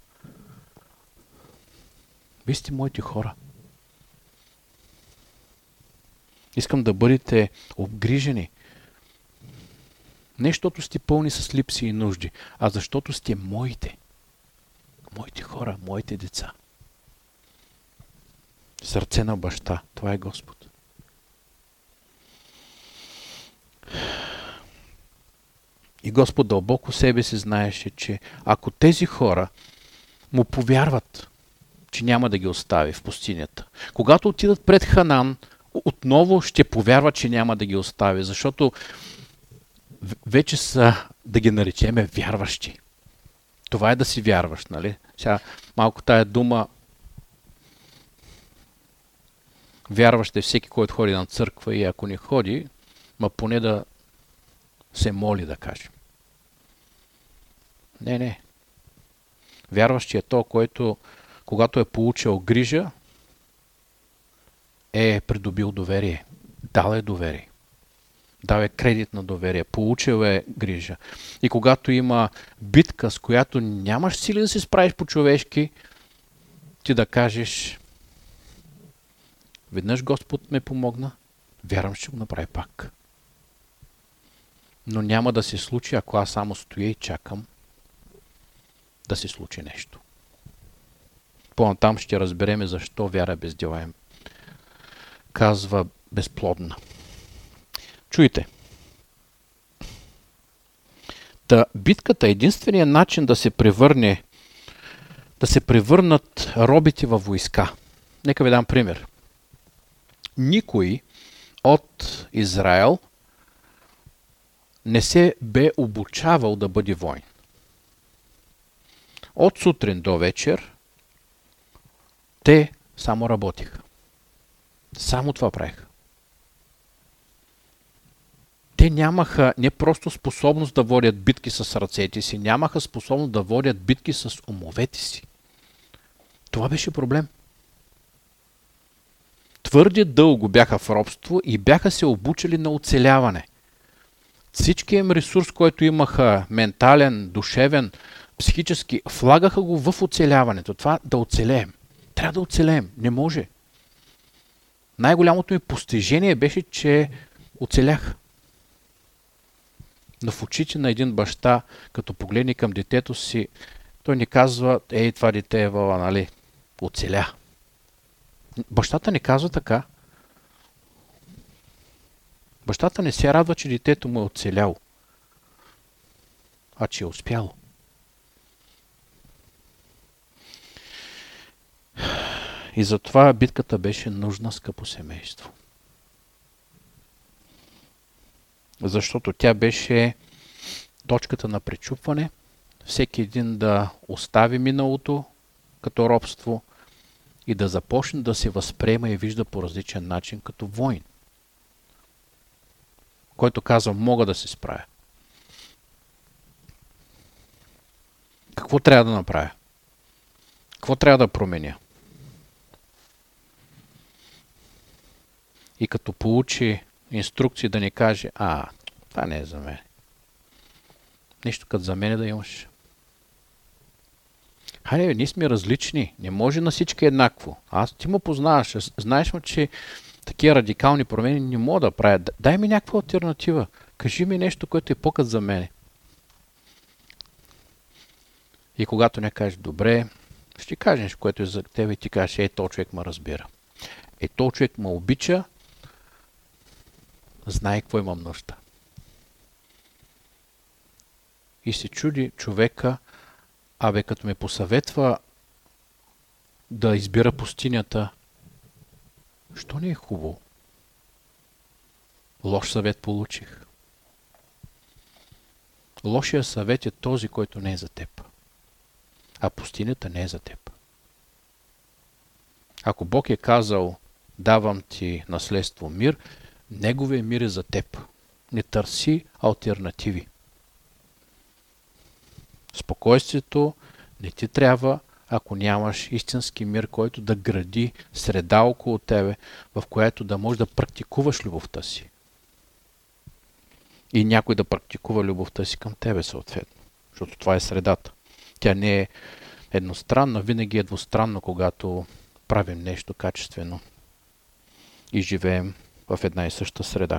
Вие сте моите хора. Искам да бъдете обгрижени. Не защото сте пълни с липси и нужди, а защото сте моите. Моите хора, моите деца. Сърце на баща. Това е Господ. И Господ дълбоко себе си знаеше, че ако тези хора му повярват, че няма да ги остави в пустинята, когато отидат пред Ханаан, отново ще повярват, че няма да ги остави, защото вече са, да ги наречеме, вярващи. Това е да си вярваш, нали? Сега малко тая дума вярващ е всеки, който ходи на църква и ако не ходи, поне да се моли, да кажем. Не. Вярващи е то, който, когато е получил грижа, е придобил доверие. Дал е доверие. Дал е кредит на доверие. Получил е грижа. И когато има битка, с която нямаш сили да се справиш по-човешки, ти да кажеш: веднъж Господ ме помогна, вярвам, ще го направи пак. Но няма да се случи, ако аз само стоя и чакам да се случи нещо. По-натам ще разбереме защо вяра без дела е, казва, безплодна. Чуйте. Битката е единственият начин да се превърнат робите във войска. Нека ви дам пример. Никой от Израел не се бе обучавал да бъде войн. От сутрин до вечер те само работиха. Само това правиха. Те нямаха не просто способност да водят битки с ръцете си, нямаха способност да водят битки с умовете си. Това беше проблем. Твърде дълго бяха в робство и бяха се обучили на оцеляване. Всичкият им ресурс, който имаха, ментален, душевен, психически, влагаха го в оцеляването. Това да оцелеем. Трябва да оцелеем. Не може. Най-голямото ми постижение беше, че оцелях. Но в очите на един баща, като погледне към детето си, той ни казва: ей, това дете е вала, нали? Оцеля. Бащата не казва така. Бащата не се радва, че детето му е оцеляло, а че е успяло. И затова битката беше нужна, скъпо семейство. Защото тя беше точката на пречупване, всеки един да остави миналото като робство и да започне да се възприема и вижда по различен начин като войн, който казва: мога да се справя. Какво трябва да направя? Какво трябва да променя? И като получи инструкции да ни каже: това не е за мен. Нещо като за мен да имаш. Хайде, ние сме различни. Не може на всички еднакво. Ти му познаваш. Знаеш му, че такива радикални промени не мога да правя. Дай ми някаква алтернатива. Кажи ми нещо, което е по-кът за мене. И когато не кажеш: добре, ще кажеш нещо, което е за тебе, и ти кажеш: този човек ме разбира. Този човек ме обича, знае какво имам нужда. И се чуди човека: като ме посъветва да избира пустинята, що не е хубаво? Лош съвет получих. Лошия съвет е този, който не е за теб. А пустинята не е за теб. Ако Бог е казал: давам ти наследство мир, неговия мир е за теб. Не търси алтернативи. Спокойствието не ти трябва, ако нямаш истински мир, който да гради среда около тебе, в която да можеш да практикуваш любовта си. И някой да практикува любовта си към тебе съответно. Защото това е средата. Тя не е едностранна, винаги е двустранно, когато правим нещо качествено и живеем в една и съща среда.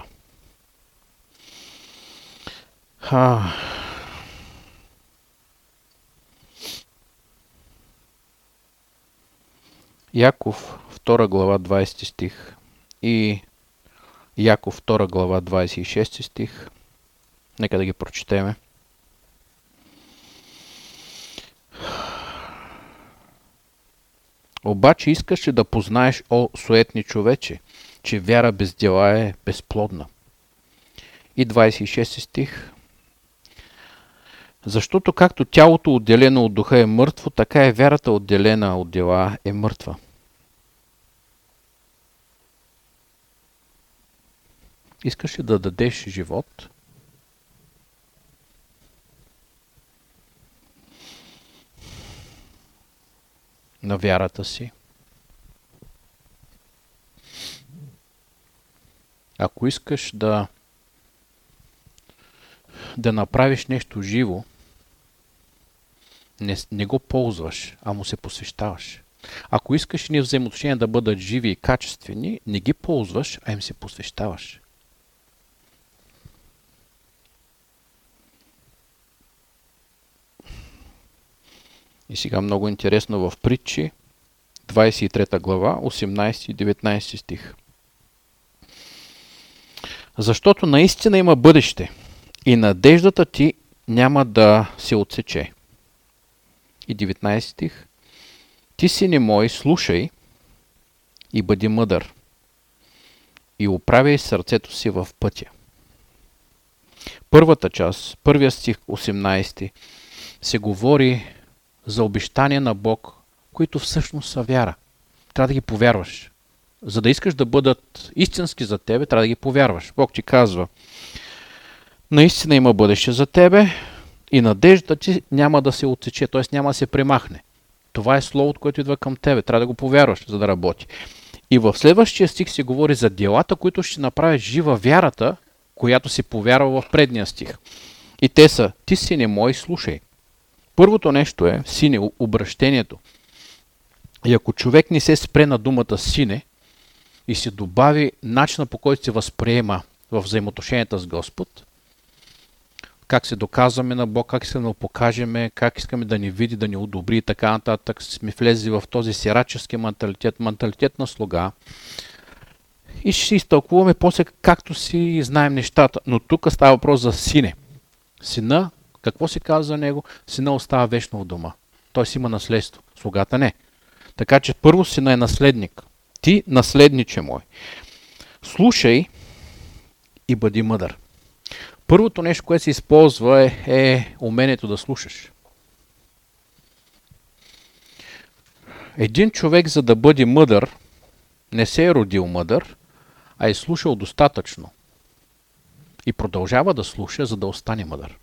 Яков 2 глава 20 стих и Яков 2 глава 26 стих. Нека да ги прочетеме. Обаче искаше да познаеш, о суетни човече, че вяра без дела е безплодна. И 26 стих. Защото както тялото отделено от духа е мъртво, така и вярата отделена от дела е мъртва. Искаш ли да дадеш живот? На вярата си? Ако искаш да направиш нещо живо, не го ползваш, а му се посвещаваш. Ако искаш ни взаимоотношения да бъдат живи и качествени, не ги ползваш, а им се посвещаваш. И сега много интересно в Притчи, 23 глава, 18 и 19 стих. Защото наистина има бъдеще и надеждата ти няма да се отсече. И 19 стих. Ти, сине мой, слушай и бъди мъдър и оправяй сърцето си в пътя. Първата част, първия стих, 18, се говори за обещания на Бог, които всъщност са вяра. Трябва да ги повярваш. За да искаш да бъдат истински за тебе, трябва да ги повярваш. Бог ти казва, наистина има бъдеще за тебе и надеждата ти няма да се отсече, т.е. няма да се премахне. Това е словото, което идва към тебе. Трябва да го повярваш, за да работи. И в следващия стих се говори за делата, които ще направят жива вярата, която си повярва в предния стих. И те са, ти, сине мой, слушай. Първото нещо е, сине, обращението. И ако човек не се спре на думата сине и се добави начина, по който се възприема в взаимоотношенията с Господ, как се доказваме на Бог, как искаме да го покажем, как искаме да ни види, да ни одобри и така нататък, сме влезли в този сирачески менталитет на слуга. И ще се изтълкуваме после както си знаем нещата. Но тук става въпрос за сине. Сина, какво се казва за него? Сина остава вечно в дома. Той си има наследство. Слугата не. Така че първо сина е наследник. Ти, наследниче мой, слушай и бъди мъдър. Първото нещо, което се използва е умението да слушаш. Един човек, за да бъде мъдър, не се е родил мъдър, а е слушал достатъчно. И продължава да слуша, за да остане мъдър.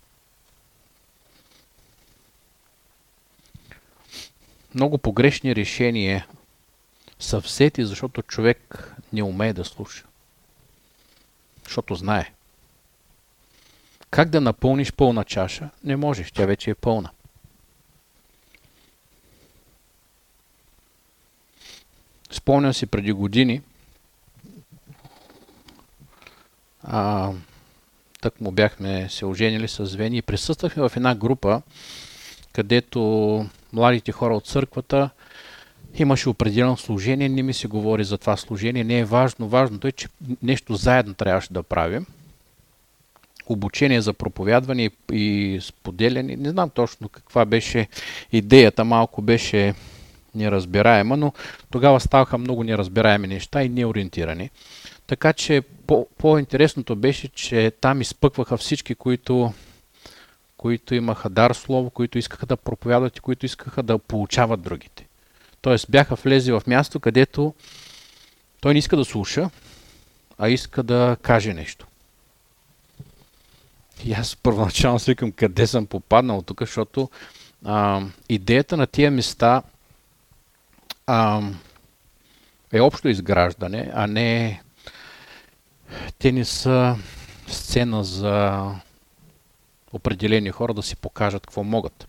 Много погрешни решения са взети, защото човек не умее да слуша. Защото знае. Как да напълниш пълна чаша? Не можеш, тя вече е пълна. Спомням си преди години, так му бяхме се оженили с Вени и присъствахме в една група, където младите хора от църквата имаше определено служение, не ми се говори за това служение, не е важно. Важното е, че нещо заедно трябваше да правим. Обучение за проповядване и споделяне. Не знам точно каква беше идеята, малко беше неразбираема, но тогава ставаха много неразбираеми неща и неориентирани. Така че по-интересното беше, че там изпъкваха всички, които имаха дар слово, които искаха да проповядват и които искаха да получават другите. Тоест бяха влезли в място, където той не иска да слуша, а иска да каже нещо. И аз първоначално си викам къде съм попаднал тук, защото идеята на тия места е общо изграждане, а не те не са сцена за определени хора да си покажат какво могат.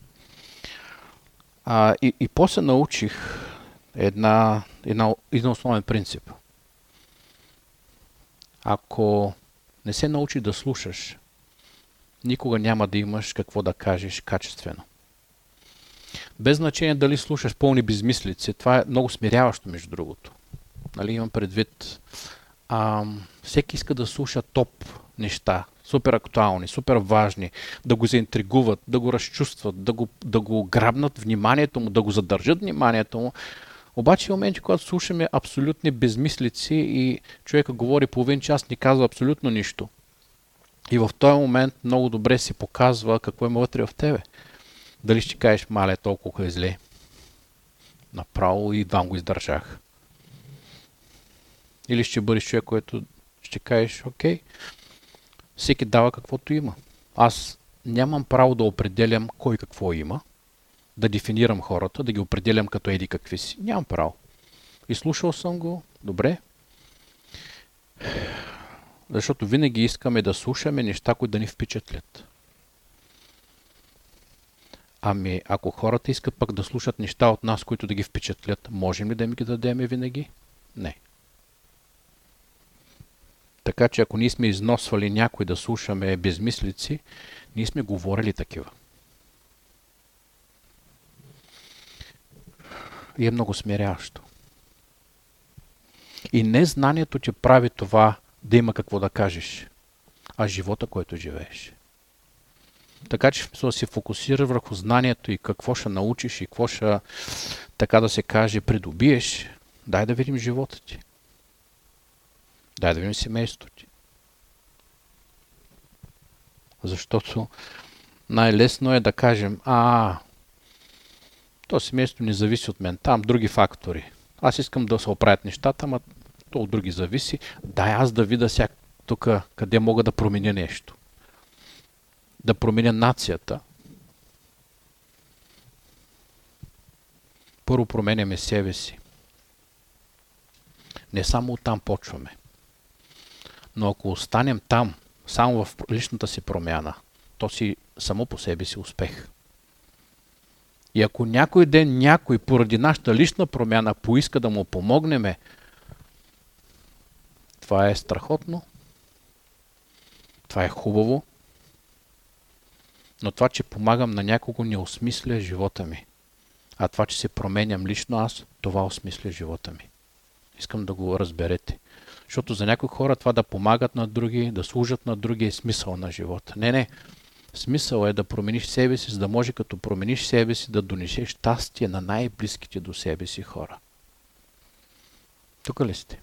И после научих един основен принцип. Ако не се научи да слушаш, никога няма да имаш какво да кажеш качествено. Без значение дали слушаш пълни безмислици, това е много смиряващо между другото. Нали, имам предвид, всеки иска да слуша топ неща, супер актуални, супер важни, да го заинтригуват, да го разчувстват, да го грабнат вниманието му, да го задържат вниманието му. Обаче в моменти, когато слушаме абсолютни безмислици и човека говори половин час, не казва абсолютно нищо. И в този момент много добре се показва какво има вътре в тебе. Дали ще кажеш, мале, толкова е зле. Направо и двам го издържах. Или ще бъдеш човек, който ще кажеш, окей, всеки дава каквото има. Аз нямам право да определям кой какво има, да дефинирам хората, да ги определям като еди какви си. Нямам право. И слушал съм го, добре. Защото винаги искаме да слушаме неща, които да ни впечатлят. Ами, ако хората искат пък да слушат неща от нас, които да ги впечатлят, можем ли да им ги дадеме винаги? Не. Така че ако ние сме износвали някой да слушаме безмислици, ние сме говорили такива. И е много смиряващо. И не знанието ти прави това да има какво да кажеш, а живота, който живееш. Така че да се фокусира върху знанието и какво ще научиш и какво ще, така да се каже, придобиеш, дай да видим живота ти. Дай да видим семейството ти. Защото най-лесно е да кажем, то семейство не зависи от мен, там други фактори. Аз искам да се оправят нещата, ама то от други зависи. Дай аз да видя тук къде мога да променя нещо. Да променя нацията. Първо променяме себе си. Не само оттам почваме. Но ако останем там, само в личната си промяна, то си само по себе си успех. И ако някой ден някой поради нашата лична промяна поиска да му помогнеме, това е страхотно, това е хубаво, но това, че помагам на някого, не осмисля живота ми. А това, че се променям лично аз, това осмисля живота ми. Искам да го разберете. Защото за някои хора това да помагат на други, да служат на други е смисъл на живота. Не. Смисъл е да промениш себе си, за да може като промениш себе си да донесеш щастие на най-близките до себе си хора. Тук ли сте?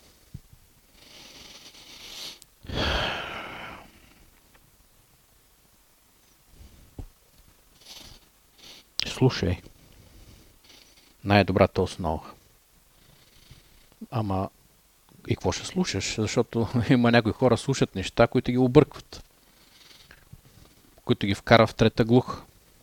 Слушай. Най-добрата основа. Ама и какво ще слушаш? Защото има някои хора слушат неща, които ги объркват. Които ги вкарат в трета глух.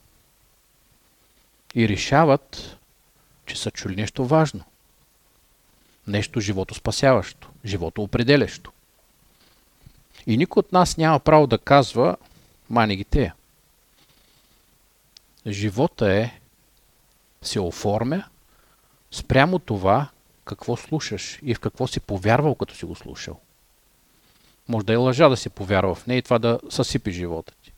И решават, че са чули нещо важно. Нещо живото спасяващо. Живото определящо. И никой от нас няма право да казва, мани ги тея. Живота се оформя спрямо това, какво слушаш и в какво си повярвал, като си го слушал. Може да е лъжа да си повярва в нея и това да съсипи живота ти.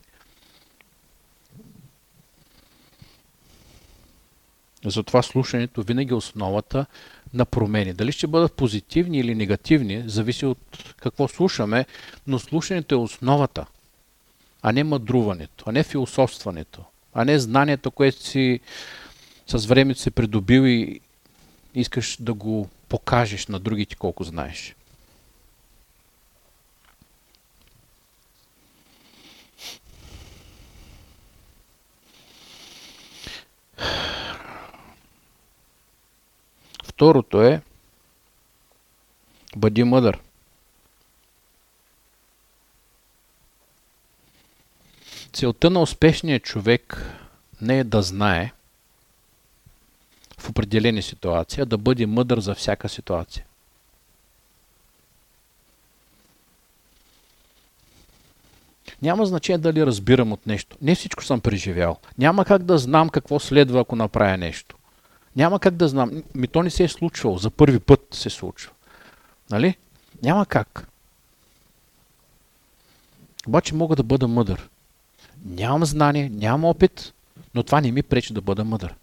Затова слушането винаги е основата на промени. Дали ще бъдат позитивни или негативни, зависи от какво слушаме, но слушането е основата, а не мъдруването, а не философстването, а не знанието, което си с времето си придобил и искаш да го покажеш на другите колко знаеш. Второто е бъди мъдър. Целта на успешния човек не е да знае в определени ситуации, а да бъде мъдър за всяка ситуация. Няма значение дали разбирам от нещо. Не всичко съм преживял. Няма как да знам какво следва, ако направя нещо. Няма как да знам. То не се е случвало. За първи път се случва. Нали? Няма как. Обаче мога да бъда мъдър. Нямам знание, нямам опит, но това не ми пречи да бъда мъдър.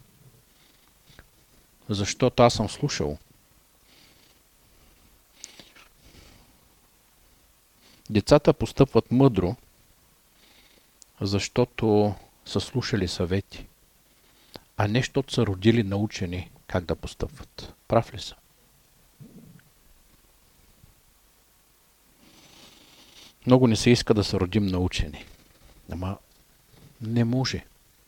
Защото аз съм слушал. Децата постъпват мъдро, защото са слушали съвети, а не защото са родили научени как да постъпват. Прав ли са? Много не се иска да се родим научени. Ама не може.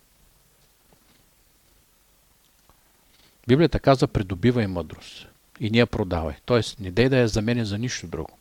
Библията казва, придобивай мъдрост и не я продавай. Тоест, не дай да я заменя за нищо друго.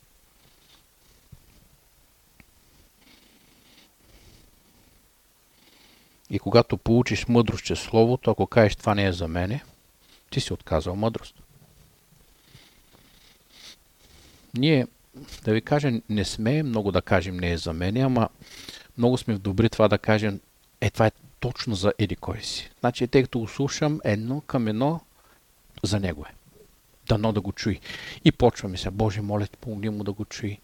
И когато получиш мъдрост чрез Словото, ако кажеш това не е за мене, ти си отказал мъдрост. Ние да ви кажа, не сме много да кажем не е за мен, ама много сме в добри това да кажем, това е точно за еди кой си. Значи, тъй като го слушам едно към едно, за него е. Дано да го чуи. И почваме се, Боже, моля, помогни му да го чуи.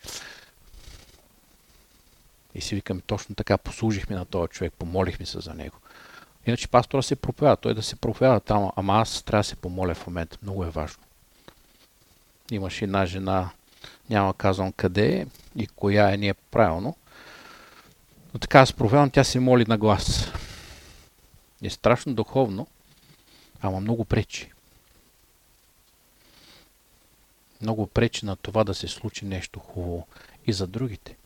И си викаме, точно така послужихме на този човек, помолихме се за него. Иначе пастора се проповяда, той да се проповяда там, ама аз трябва да се помоля в момента. Много е важно. Имаше една жена, няма казвам къде е и коя е, не е правилно. Но така аз проповядвам, тя се моли на глас. Е страшно духовно, ама много пречи. Много пречи на това да се случи нещо хубаво и за другите.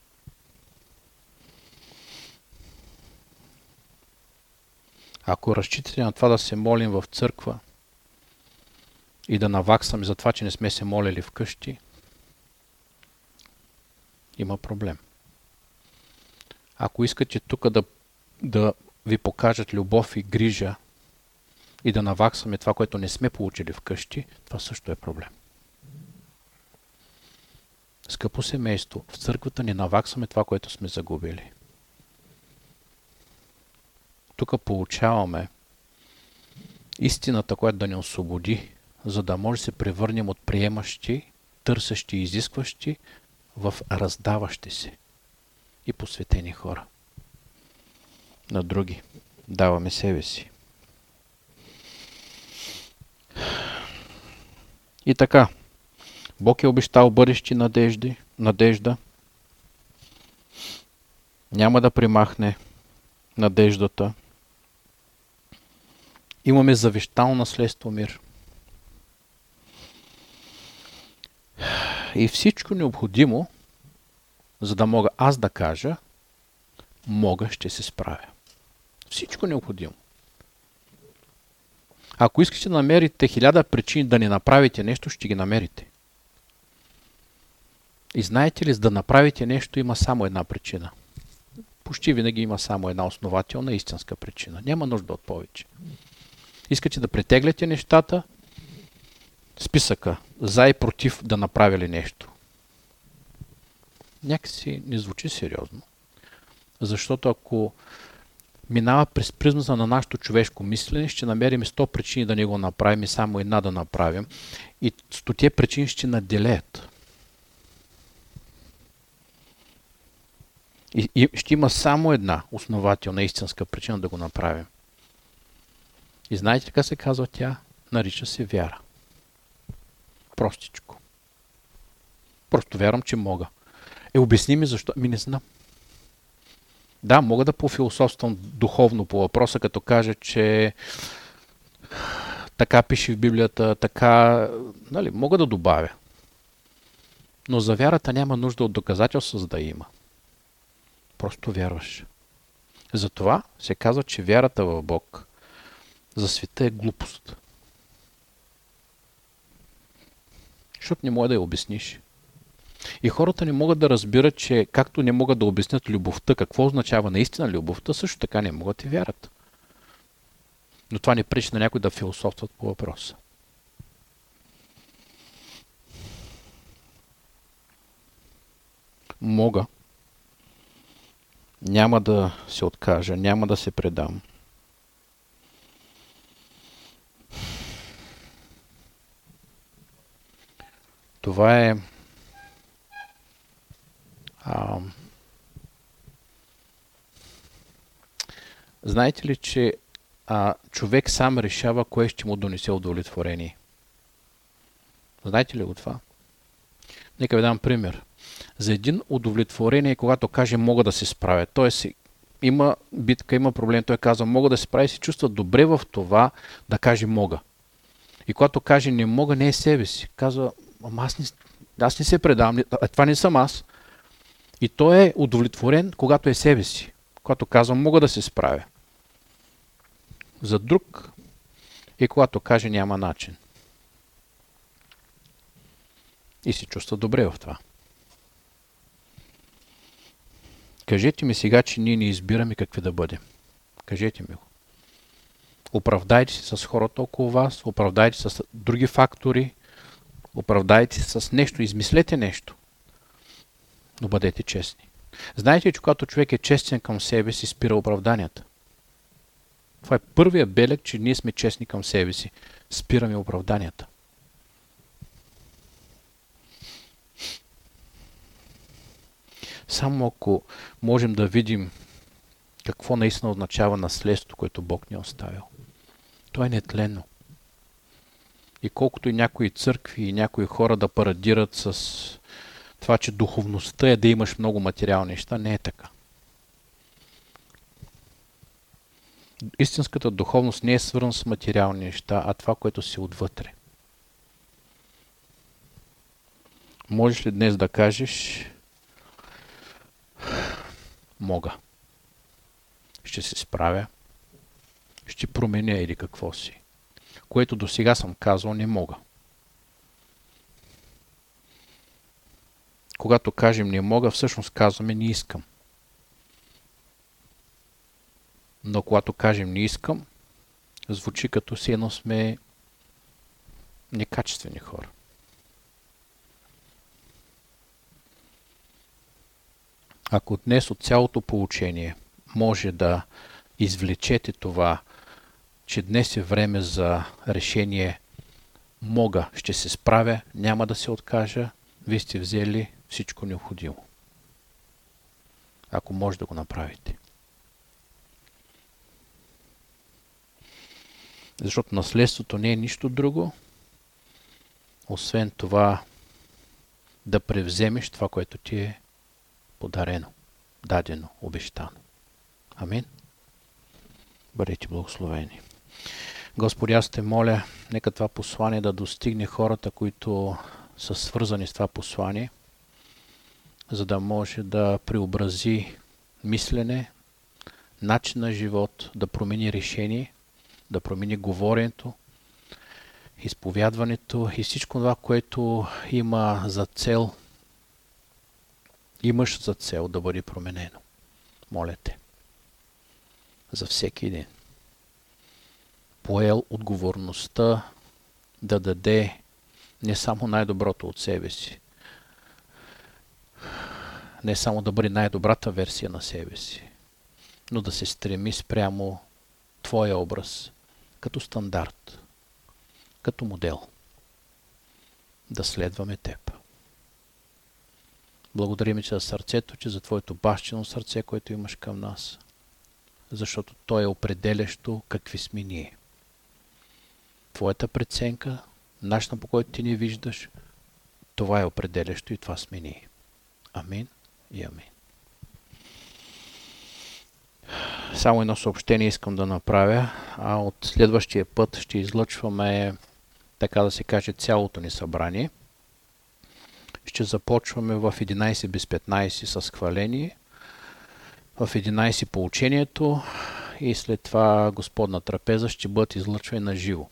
Ако разчитате на това да се молим в църква и да наваксаме за това, че не сме се молили вкъщи, има проблем. Ако искате тук да ви покажат любов и грижа и да наваксаме това, което не сме получили вкъщи, това също е проблем. Скъпо семейство, в църквата не наваксаме това, което сме загубили. Тук получаваме истината, която да ни освободи, за да може да се превърнем от приемащи, търсещи и изискващи в раздаващи се и посветени хора. На други даваме себе си. И така, Бог е обещал бъдещи надежда. Няма да примахне надеждата. Имаме завещано наследство мир. И всичко необходимо, за да мога аз да кажа, ще се справя. Всичко необходимо. Ако искате да намерите 1000 причини да не направите нещо, ще ги намерите. И знаете ли, за да направите нещо има само една причина. Почти винаги има само една основателна истинска причина. Няма нужда от повече. Искате да претегляте нещата, списъка за и против да направили нещо. Някакси не звучи сериозно. Защото ако минава през призмата на нашето човешко мислене, ще намерим 100 причини да не го направим и само една да направим. И 100 причини ще наделеят. И ще има само една основателна истинска причина да го направим. И знаете ли как се казва тя? Нарича се вяра. Простичко. Просто вярвам, че мога. Обясни ми защо. Не знам. Да, мога да пофилософствам духовно по въпроса, като кажа, че така пише в Библията, така, мога да добавя. Но за вярата няма нужда от доказателства, за да има. Просто вярваш. Затова се казва, че вярата в Бог за света е глупост. Защото не може да я обясниш. И хората не могат да разбират, че както не могат да обяснят любовта, какво означава наистина любовта, също така не могат и вярат. Но това не пречи на някой да философстват по въпроса. Мога. Няма да се откажа, няма да се предам. Това е знаете ли, че човек сам решава кое ще му донесе удовлетворение? Знаете ли го това? Нека ви дам пример. За един удовлетворение, когато каже мога да се справя, т.е. има битка, има проблем, той казва мога да се справя и се чувства добре в това да каже мога. И когато каже не мога, не е себе си. Казва, аз не се предавам, това не съм аз. И той е удовлетворен, когато е себе си. Когато казва мога да се справя. За друг и когато каже няма начин. И се чувства добре в това. Кажете ми сега, че ние не избираме какви да бъдем. Кажете ми го. Оправдайте се с хората около вас, оправдайте се с други фактори, оправдайте се с нещо, измислете нещо. Но бъдете честни. Знаете, че когато човек е честен към себе си, спира оправданията. Това е първия белег, че ние сме честни към себе си. Спираме оправданията. Само ако можем да видим какво наистина означава наследството, което Бог ни е оставил. То е нетленно. И колкото и някои църкви и някои хора да парадират с това, че духовността е да имаш много материални неща, не е така. Истинската духовност не е свързана с материални неща, а това, което си отвътре. Можеш ли днес да кажеш: мога, ще се справя, ще променя или какво си, което до сега съм казал не мога. Когато кажем не мога, всъщност казваме не искам. Но когато кажем не искам, звучи като си едно сме некачествени хора. Ако днес от цялото поучение може да извлечете това, че днес е време за решение мога, ще се справя, няма да се откажа, вие сте взели всичко необходимо. Ако може да го направите. Защото наследството не е нищо друго, освен това да превземеш това, което ти е подарено, дадено, обещано. Амин. Бъдете благословени. Господи, аз те моля, нека това послание да достигне хората, които са свързани с това послание, за да може да преобрази мислене, начин на живот, да промени решение, да промени говоренето, изповядването и всичко това, което има за цел, имаш за цел да бъде променено. Моля те. За всеки един. Поел отговорността да даде не само най-доброто от себе си, не само да бъде най-добрата версия на себе си, но да се стреми спрямо твоя образ, като стандарт, като модел. Да следваме теб. Благодарим ти за сърцето, че за твоето бащино сърце, което имаш към нас, защото то е определящо какви сме ние. Твоята преценка, начина по който ти ни виждаш, това е определящо и това сме ние. Амин и амин. Само едно съобщение искам да направя. От следващия път ще излъчваме, така да се каже, цялото ни събрание. Ще започваме в 11 без 15 с хваление, в 11 поучението и след това Господна трапеза ще бъдат излъчвани на живо.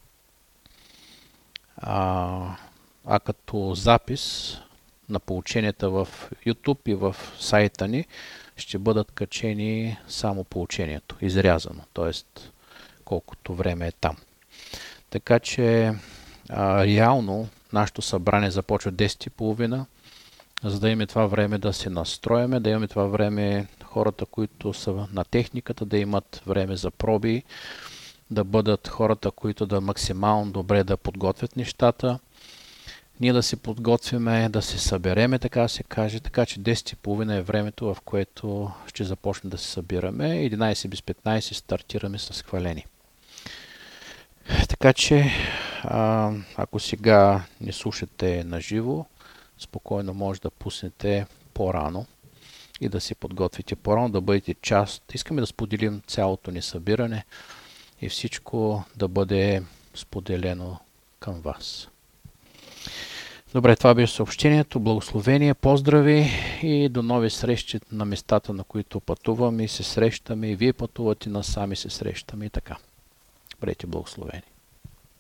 А като запис на поученията в YouTube и в сайта ни ще бъдат качени само поучението, изрязано, т.е. колкото време е там. Така че реално нашето събрание започва 10:30, за да имаме това време да се настроиме, да имаме това време хората, които са на техниката, да имат време за проби, да бъдат хората, които да максимално добре да подготвят нещата. Ние да се подготвиме, да се събереме, така да се каже, така че 10:30 е времето, в което ще започнем да се събираме. 11 без 15 стартираме с хваление. Така че, ако сега не слушате на живо, спокойно може да пуснете по-рано и да се подготвите по-рано, да бъдете част. Искаме да споделим цялото ни събиране и всичко да бъде споделено към вас. Добре, това беше съобщението. Благословение, поздрави и до нови срещи на местата, на които пътуваме и се срещаме, и вие пътувате насами, се срещаме и така. Бъдете благословени.